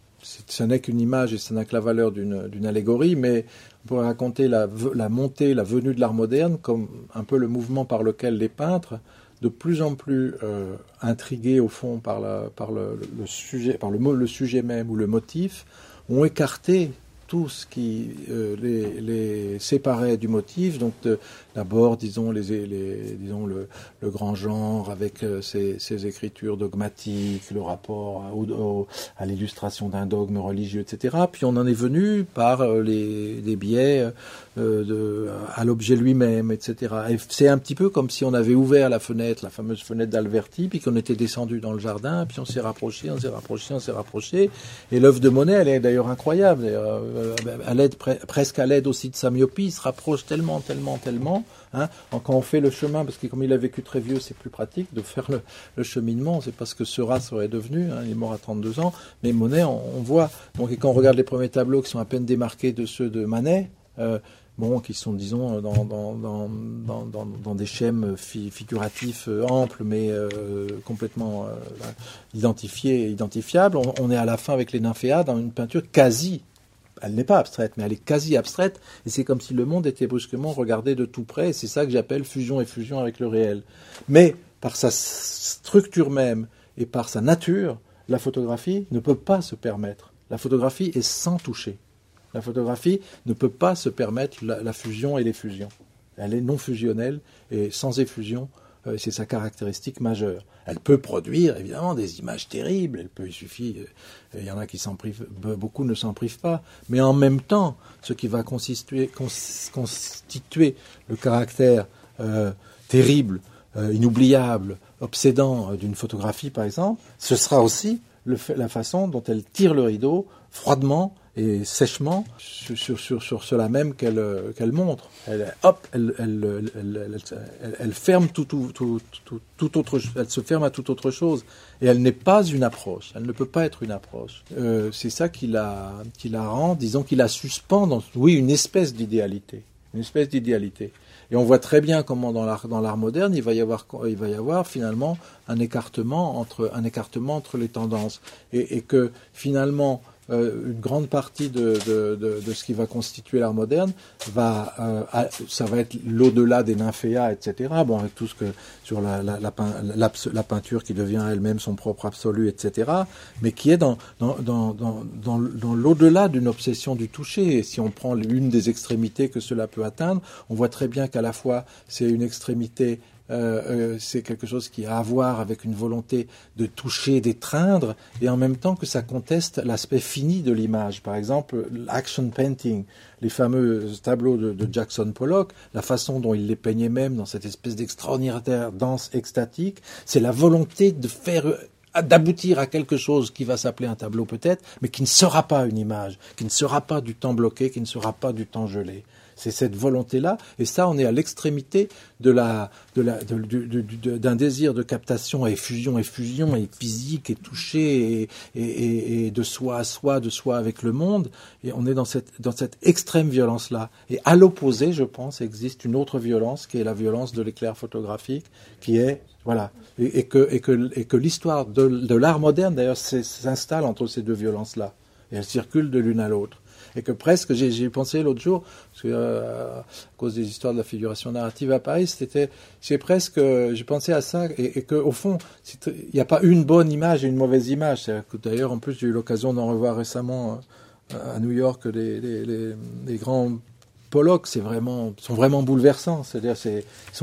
Ce n'est qu'une image et ce n'a que la valeur d'une, d'une allégorie, mais on pourrait raconter la, la montée, la venue de l'art moderne comme un peu le mouvement par lequel les peintres, de plus en plus euh, intrigués au fond par, la, par, le, le, sujet, par le, le sujet même ou le motif, ont écarté tout ce qui euh, les, les séparait du motif. Donc de, d'abord, disons, les, les, disons le, le grand genre avec euh, ses, ses écritures dogmatiques, le rapport à, au, à l'illustration d'un dogme religieux, et cetera. Puis on en est venu par euh, les, les biais euh, de, à l'objet lui-même, et cetera. Et c'est un petit peu comme si on avait ouvert la fenêtre, la fameuse fenêtre d'Alberti, puis qu'on était descendu dans le jardin, puis on s'est rapproché, on s'est rapproché, on s'est rapproché. Et l'œuvre de Monet, elle est d'ailleurs incroyable. D'ailleurs, à l'aide, presque à l'aide aussi de sa myopie, il se rapproche tellement, tellement, tellement. Hein, quand on fait le chemin, parce que comme il a vécu très vieux, c'est plus pratique de faire le, le cheminement. C'est pas ce que Seurat serait devenu. Hein, il est mort à trente-deux ans. Mais Monet, on, on voit. Donc, et quand on regarde les premiers tableaux qui sont à peine démarqués de ceux de Manet, euh, bon, qui sont, disons, dans, dans, dans, dans, dans, dans des schèmes fi, figuratifs euh, amples, mais euh, complètement euh, identifiés et identifiables, on, on est à la fin avec les nymphéas dans une peinture quasi. Elle n'est pas abstraite, mais elle est quasi abstraite, et c'est comme si le monde était brusquement regardé de tout près, et c'est ça que j'appelle fusion et fusion avec le réel. Mais, par sa structure même, et par sa nature, la photographie ne peut pas se permettre. La photographie est sans toucher. La photographie ne peut pas se permettre la, la fusion et l'effusion. Elle est non fusionnelle, et sans effusion, euh, c'est sa caractéristique majeure. Elle peut produire, évidemment, des images terribles. Elle peut, il suffit, euh, il y en a qui s'en privent, beaucoup ne s'en privent pas. Mais en même temps, ce qui va constituer, cons, constituer le caractère euh, terrible, euh, inoubliable, obsédant euh, d'une photographie, par exemple, ce sera aussi le fait, la façon dont elle tire le rideau froidement et sèchement sur, sur, sur, sur cela même qu'elle, qu'elle montre. Elle, hop, elle, elle, elle, elle, elle, elle ferme tout, tout, tout, tout, tout autre, elle se ferme à toute autre chose. Et elle n'est pas une approche. Elle ne peut pas être une approche. Euh, c'est ça qui la, qui la rend, disons, qui la suspend dans, oui, une espèce d'idéalité. Une espèce d'idéalité. Et on voit très bien comment dans l'art, dans l'art moderne, il va y avoir, il va y avoir finalement un écartement entre, un écartement entre les tendances. Et, et que finalement, Euh, une grande partie de, de, de, de ce qui va constituer l'art moderne va, euh, à, ça va être l'au-delà des nymphéas, et cetera. Bon, avec tout ce que sur la, la, la, la, la peinture qui devient elle-même son propre absolu, et cetera. Mais qui est dans, dans, dans, dans, dans, dans l'au-delà d'une obsession du toucher. Et si on prend l'une des extrémités que cela peut atteindre, on voit très bien qu'à la fois c'est une extrémité. Euh, euh, c'est quelque chose qui a à voir avec une volonté de toucher, d'étreindre, et en même temps que ça conteste l'aspect fini de l'image. Par exemple, l'action painting, les fameux tableaux de, de Jackson Pollock, la façon dont il les peignait même dans cette espèce d'extraordinaire danse extatique, c'est la volonté de faire... d'aboutir à quelque chose qui va s'appeler un tableau peut-être, mais qui ne sera pas une image, qui ne sera pas du temps bloqué, qui ne sera pas du temps gelé. C'est cette volonté-là, et ça, on est à l'extrémité de la, de la, de, de, de, de, d'un désir de captation et fusion et fusion et physique et toucher et, et, et, et de soi à soi, de soi avec le monde, et on est dans cette, dans cette extrême violence-là. Et à l'opposé, je pense, existe une autre violence qui est la violence de l'éclair photographique, qui est voilà, et, et que et que et que l'histoire de, de l'art moderne d'ailleurs s'installe entre ces deux violences-là, et elles circulent de l'une à l'autre. Et que presque, j'ai, j'ai pensé l'autre jour, parce que, euh, à cause des histoires de la figuration narrative à Paris, c'était, j'ai presque, j'ai pensé à ça, et, et que au fond, il n'y a pas une bonne image et une mauvaise image. C'est-à-dire que, d'ailleurs, en plus, j'ai eu l'occasion d'en revoir récemment euh, à New York les, les, les, les grands Pollock, c'est vraiment, sont vraiment bouleversants. C'est-à-dire, c'est, sont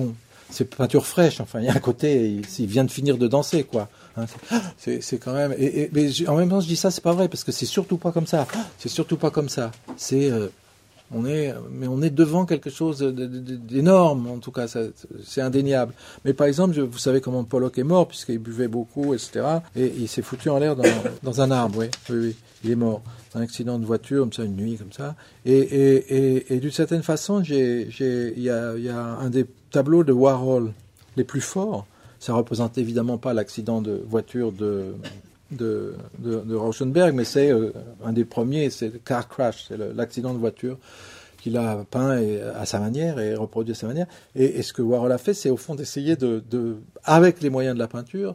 c'est peinture fraîche. Enfin, il y a un côté, il, il vient de finir de danser, quoi. Hein, c'est, c'est quand même. Et, et, mais en même temps, je dis ça, c'est pas vrai parce que c'est surtout pas comme ça. C'est surtout pas comme ça. C'est, euh, on est, mais on est devant quelque chose de, de, de, d'énorme. En tout cas, ça, c'est indéniable. Mais par exemple, je, vous savez comment Pollock est mort puisqu'il buvait beaucoup, et cetera. Et il s'est foutu en l'air dans, dans un arbre. Oui, oui, oui. Il est mort. Un accident de voiture, comme ça, une nuit, comme ça. Et, et, et, et d'une certaine façon, j'ai, j'ai, il y a, il y a un des tableaux de Warhol les plus forts. Ça représente évidemment pas l'accident de voiture de, de, de, de Rauschenberg, mais c'est euh, un des premiers, c'est le car crash, c'est le, l'accident de voiture qu'il a peint et, à sa manière et reproduit à sa manière. Et, et ce que Warhol a fait, c'est au fond d'essayer de, de avec les moyens de la peinture,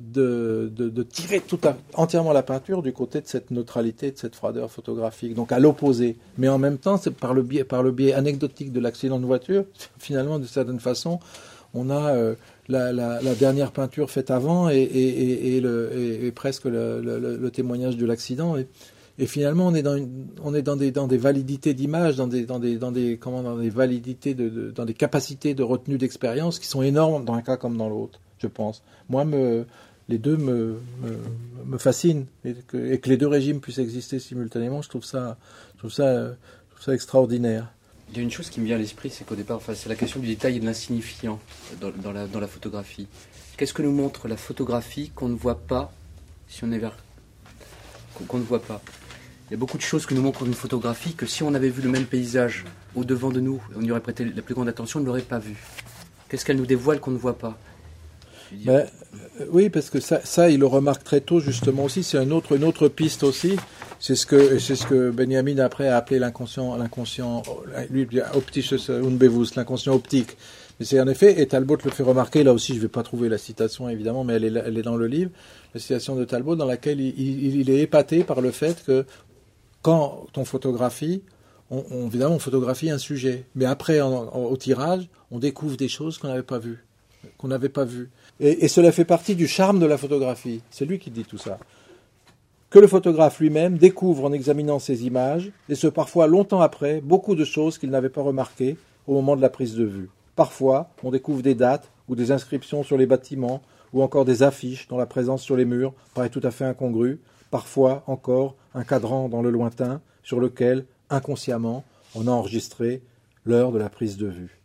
De, de, de tirer tout à, entièrement la peinture du côté de cette neutralité, de cette froideur photographique, donc à l'opposé. Mais en même temps, c'est par le biais, par le biais anecdotique de l'accident de voiture, finalement, d'une certaine façon, on a euh, la, la, la dernière peinture faite avant et, et, et, et, le, et, et presque le, le, le témoignage de l'accident. Et, et finalement, on est dans, une, on est dans des, dans des validités d'image, dans des, dans des, dans des, comment, dans des validités, de, de, dans des capacités de retenue d'expérience qui sont énormes dans un cas comme dans l'autre, je pense. Moi, me, les deux me, me, me fascinent et que, et que les deux régimes puissent exister simultanément, je trouve ça, je trouve ça, je trouve ça extraordinaire. Il y a une chose qui me vient à l'esprit, c'est qu'au départ, enfin, c'est la question du détail et de l'insignifiant dans, dans, la, dans la photographie. Qu'est-ce que nous montre la photographie qu'on ne voit pas si on est vers... qu'on, qu'on ne voit pas? Il y a beaucoup de choses que nous montre une photographie que si on avait vu le même paysage au devant de nous, on y aurait prêté la plus grande attention, on ne l'aurait pas vu. Qu'est-ce qu'elle nous dévoile qu'on ne voit pas? Ben, euh, oui, parce que ça, ça, il le remarque très tôt, justement aussi. C'est une autre, une autre piste aussi. C'est ce que, c'est ce que Benjamin après a appelé l'inconscient, l'inconscient, lui, optisches unbewusst, l'inconscient optique. Mais c'est en effet, et Talbot le fait remarquer, là aussi, je vais pas trouver la citation, évidemment, mais elle est, elle est dans le livre, la citation de Talbot, dans laquelle il, il, il est épaté par le fait que quand on photographie, on, on, évidemment, on photographie un sujet. Mais après, en, en, au tirage, on découvre des choses qu'on n'avait pas vues. qu'on n'avait pas vues. Et, et cela fait partie du charme de la photographie. C'est lui qui dit tout ça. Que le photographe lui-même découvre en examinant ces images, et ce parfois longtemps après, beaucoup de choses qu'il n'avait pas remarquées au moment de la prise de vue. Parfois, on découvre des dates ou des inscriptions sur les bâtiments, ou encore des affiches dont la présence sur les murs paraît tout à fait incongrue. Parfois, encore, un cadran dans le lointain sur lequel, inconsciemment, on a enregistré l'heure de la prise de vue.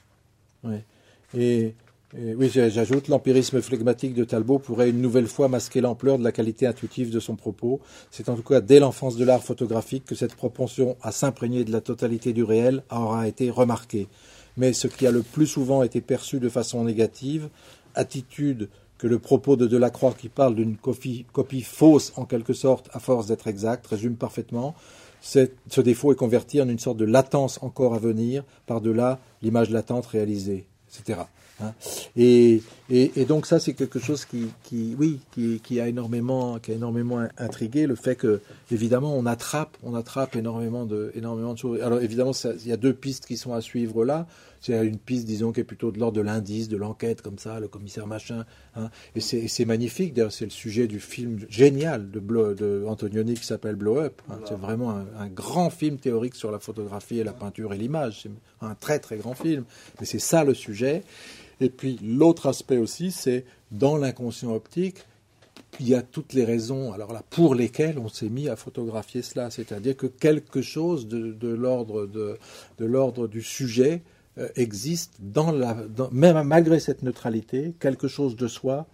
Oui. Et... Et oui, j'ajoute, l'empirisme flegmatique de Talbot pourrait une nouvelle fois masquer l'ampleur de la qualité intuitive de son propos. C'est en tout cas dès l'enfance de l'art photographique que cette propension à s'imprégner de la totalité du réel aura été remarquée. Mais ce qui a le plus souvent été perçu de façon négative, attitude que le propos de Delacroix qui parle d'une copie, copie fausse en quelque sorte à force d'être exact, résume parfaitement. Cette, ce défaut est converti en une sorte de latence encore à venir, par-delà l'image latente réalisée, et cetera. Hein. Et, et, et donc ça, c'est quelque chose qui, qui oui, qui, qui a énormément, qui a énormément intrigué, le fait que, évidemment, on attrape, on attrape énormément de, énormément de choses. Alors évidemment, ça, il y a deux pistes qui sont à suivre là. C'est une piste, disons, qui est plutôt de l'ordre de l'indice, de l'enquête, comme ça, le commissaire machin. Hein. Et, c'est, et c'est magnifique. D'ailleurs, c'est le sujet du film génial de, Blow, de Antonioni qui s'appelle Blow Up. Hein. C'est vraiment un, un grand film théorique sur la photographie et la peinture et l'image. C'est un très très grand film. Mais c'est ça le sujet. Et puis l'autre aspect aussi, c'est dans l'inconscient optique, il y a toutes les raisons, alors là, pour lesquelles on s'est mis à photographier cela. C'est-à-dire que quelque chose de, de l'ordre de, de l'ordre du sujet euh, existe dans la, dans, même malgré cette neutralité, quelque chose de soi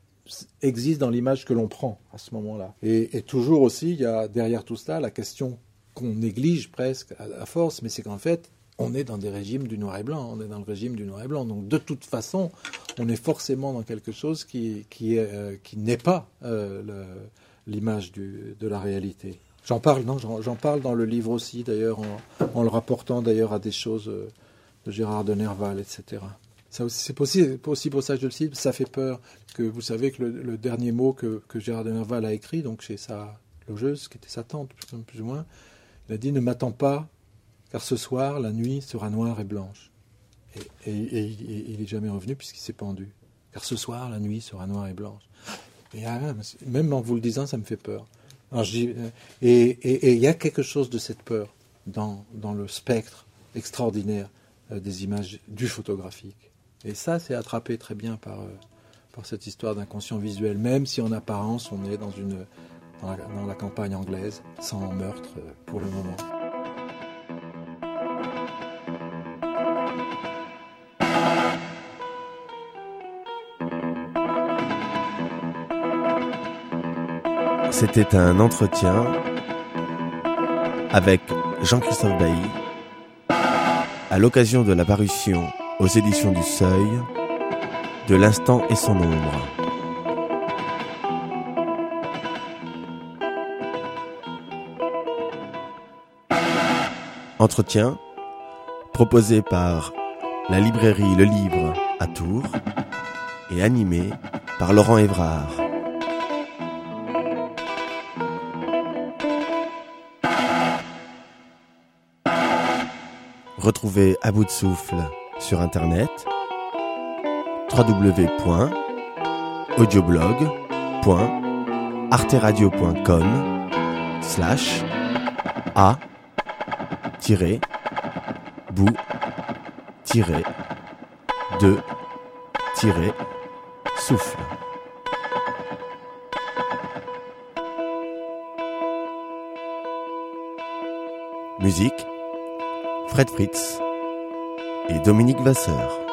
existe dans l'image que l'on prend à ce moment-là. Et, et toujours aussi, il y a derrière tout cela la question qu'on néglige presque à, à force, mais c'est qu'en fait, on est dans des régimes du noir et blanc, on est dans le régime du noir et blanc. Donc de toute façon, on est forcément dans quelque chose qui, qui, est, euh, qui n'est pas euh, le, l'image du, de la réalité. J'en parle, non, j'en, j'en parle dans le livre aussi, d'ailleurs, en, en le rapportant d'ailleurs à des choses euh, de Gérard de Nerval, et cetera. Ça aussi, c'est aussi, aussi pour ça que je le cite, ça fait peur. Que vous savez que le, le dernier mot que, que Gérard de Nerval a écrit, donc chez sa logeuse, qui était sa tante, plus, plus ou moins, il a dit « Ne m'attends pas, car ce soir, la nuit sera noire et blanche. » Et, et, et, et il n'est jamais revenu puisqu'il s'est pendu. « Car ce soir, la nuit sera noire et blanche. » Et ah, même en vous le disant, ça me fait peur. Alors, je dis, et il y a quelque chose de cette peur dans, dans le spectre extraordinaire euh, des images du photographique. Et ça, c'est attrapé très bien par, euh, par cette histoire d'inconscient visuel, même si en apparence, on est dans, une, dans, la, dans la campagne anglaise, sans meurtre euh, pour le moment. C'était un entretien avec Jean-Christophe Bailly à l'occasion de la parution aux éditions du Seuil de L'instant et son ombre. Entretien proposé par la librairie Le Livre à Tours et animé par Laurent Évrard. Retrouvez À bout de souffle sur internet w w w point audioblog point arteradio point com slash a tiret bout tiret de tiret souffle. Musique Fred Fritz et Dominique Vasseur.